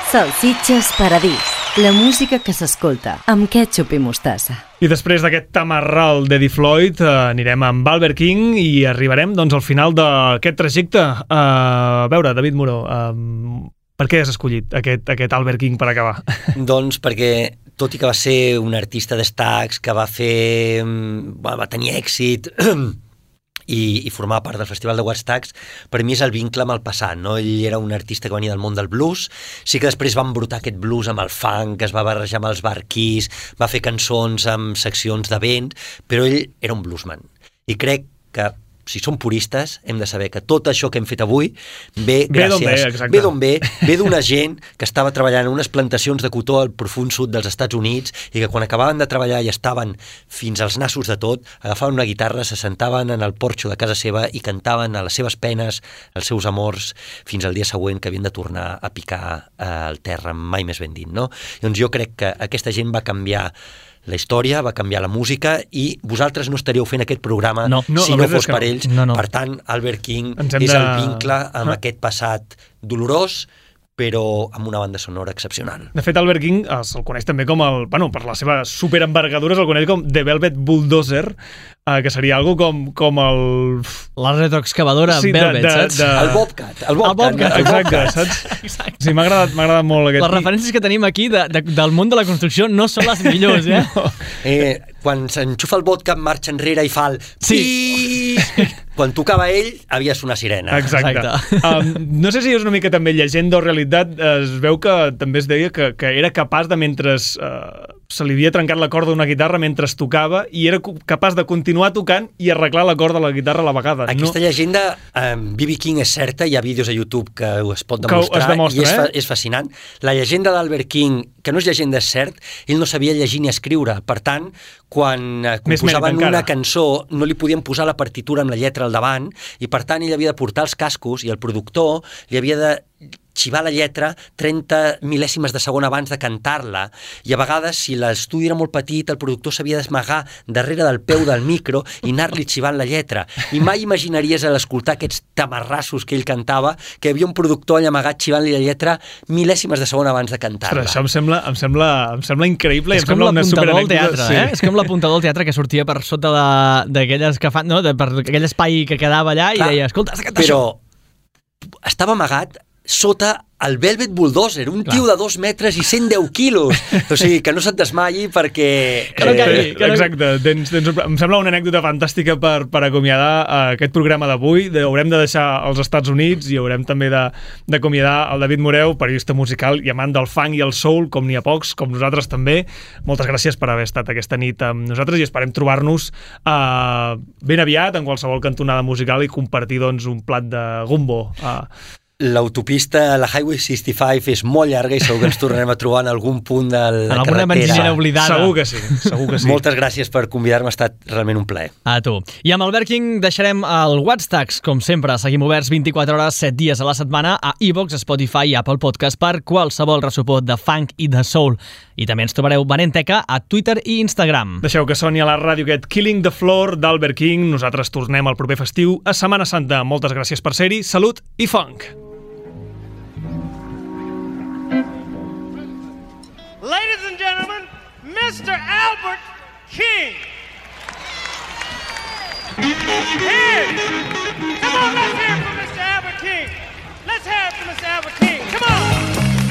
Salsitxes Paradís, la música que s'escolta amb ketchup i mostassa. I després d'aquest tamarral d'Eddie Floyd eh, anirem amb Albert King i arribarem doncs, al final d'aquest trajecte. Uh, a veure, David Moró, uh, per què has escollit aquest, aquest Albert King per acabar? Doncs perquè, tot i que va ser un artista destacs, que va fer... va, va tenir èxit... I, i formar part del Festival de Woodstock, per mi és el vincle amb el passat, no? Ell era un artista que venia del món del blues, sí que després va embrutar aquest blues amb el funk, es va barrejar amb els barquís, va fer cançons amb seccions de vent, però ell era un bluesman. I crec que, si som puristes, hem de saber que tot això que hem fet avui ve gràcies... Ve d'on ve, ve d'una gent que estava treballant en unes plantacions de cotó al profund sud dels Estats Units i que quan acabaven de treballar i estaven fins als nassos de tot, agafaven una guitarra, se sentaven en el porxo de casa seva i cantaven a les seves penes, els seus amors, fins al dia següent que havien de tornar a picar al terra mai més ben dit, no? Doncs jo crec que aquesta gent va canviar la història, va canviar la música i vosaltres no estaríeu fent aquest programa no, no, si no fos per no. ells. No, no. Per tant, Albert King és de... el vincle amb ah. aquest passat dolorós, però amb una banda sonora excepcional. De fet, Albert King eh, se'l coneix també com el... Bueno, per la seva superenvergadura se'l coneix com The Velvet Bulldozer, eh, que seria algo com, com el... La retroexcavadora sí, Velvet, de, de, saps? De... El Bobcat. El Bobcat, el Bobcat, el exacte, Bobcat. saps? Exacte. Sí, m'ha agradat, m'ha agradat molt aquest... Les referències que tenim aquí de, de, del món de la construcció no són les millors, eh? No. Eh, quan s'enxufa el Bobcat, marxa enrere i fa el... Sí. Quan tocava ell, havia una sirena. Exacte. Exacte. Um, no sé si és una mica també llegenda o realitat, es veu que també es deia que, que era capaç de, mentre uh, se li havia trencat la corda d'una guitarra mentre tocava, i era capaç de continuar tocant i arreglar la corda de la guitarra a la vegada. Aquesta no... llegenda, um, B B King és certa, hi ha vídeos a YouTube que es pot demostrar, es demostra, i és, fa, eh? és fascinant. La llegenda d'Albert King, que no és llegenda, és cert, ell no sabia llegir ni escriure, per tant, quan uh, composaven una cançó no li podien posar la partitura amb la lletra al davant, i per tant ell havia de portar els cascos i el productor li havia de xivar la lletra trenta mil·lèsimes de segon abans de cantar-la, i a vegades, si l'estudi era molt petit, el productor s'havia d'esmagar darrere del peu del micro i anar-li xivant la lletra. I mai imaginaries a l'escoltar aquests tamarrassos que ell cantava que hi havia un productor allà amagat xivant-li la lletra mil·lèsimes de segon abans de cantar-la. Això em sembla, em sembla, em sembla increïble. És em com sembla una l'apuntador al teatre, sí. eh? És com l'apuntador al teatre que sortia per sota d'aquelles que fan, no? De, per aquell espai que quedava allà. Clar, i deia, escolta, has de cantar però això. Estava amagat sota el Velvet Bulldozer, un Clar. tio de dos metres i cent deu quilos. O sigui, que no se't desmayi perquè... Que no caigui, que no... Exacte. Tens, tens, em sembla una anècdota fantàstica per, per acomiadar uh, aquest programa d'avui. Haurem de deixar als Estats Units i haurem també d'acomiadar el David Moreu, periodista musical i amant del funk i el soul, com n'hi ha pocs, com nosaltres també. Moltes gràcies per haver estat aquesta nit amb nosaltres i esperem trobar-nos uh, ben aviat en qualsevol cantonada musical i compartir doncs, un plat de gumbo. Uh, L'autopista, la Highway seixanta-cinc, és molt llarga i segur que ens tornarem a trobar en algun punt de la en alguna benzinera carretera. oblidada. Segur que sí, segur que sí. Moltes gràcies per convidar-me, ha estat realment un plaer. A tu. I amb Albert King deixarem el Woodstock, com sempre. Seguim oberts vint-i-quatre hores, set dies a la setmana a iVoox, Spotify i Apple Podcast per qualsevol ressuport de funk i de soul. I també ens trobareu venent teca a Twitter i Instagram. Deixeu que soni a la ràdio aquest Killing the Floor d'Albert King. Nosaltres tornem al proper festiu a Setmana Santa. Moltes gràcies per ser-hi, salut i funk! Ladies and gentlemen, Mister Albert King. Hey, come on, let's hear it from Mister Albert King. Let's hear it from Mister Albert King. Come on.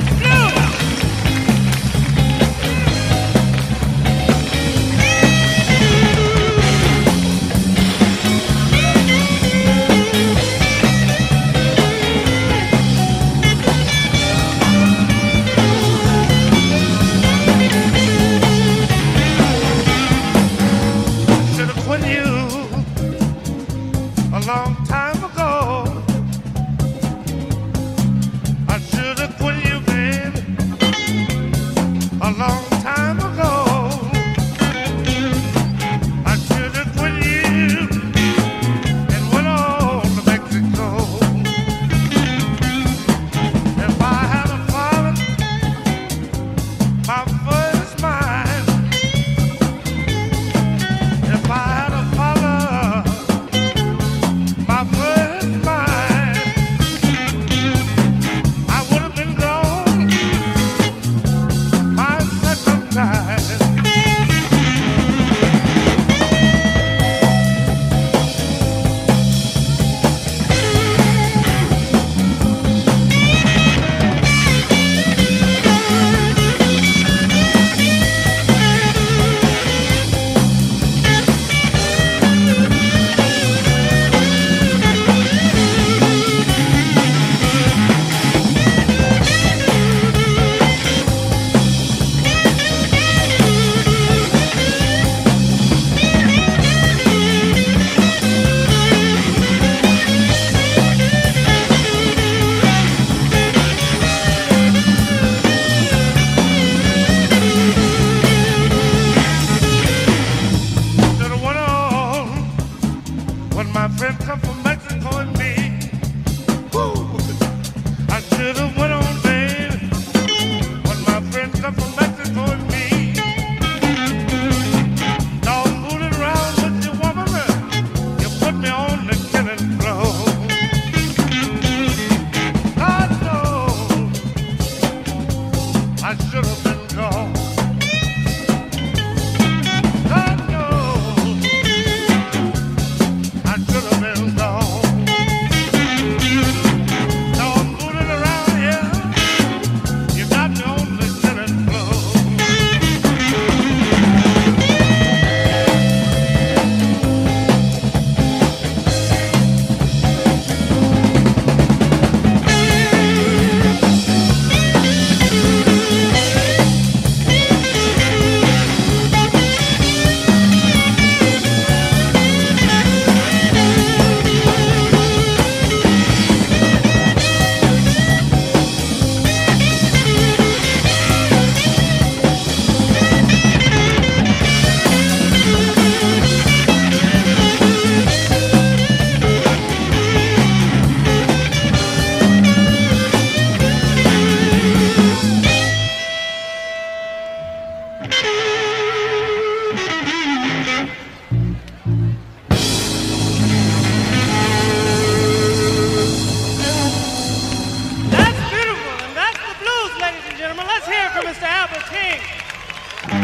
A long time ago, I should have quit you, baby. A long time ago, I should have quit you and went on to Mexico. If I hadn't followed my first mind, if I hadn't followed my first mind, I would have been gone I should have been gone. God knows I should have been gone. Now I'm fooling around here. You're not the only sinning fool. That's beautiful, and that's the blues, ladies and gentlemen. Let's hear it from Mister Albert King.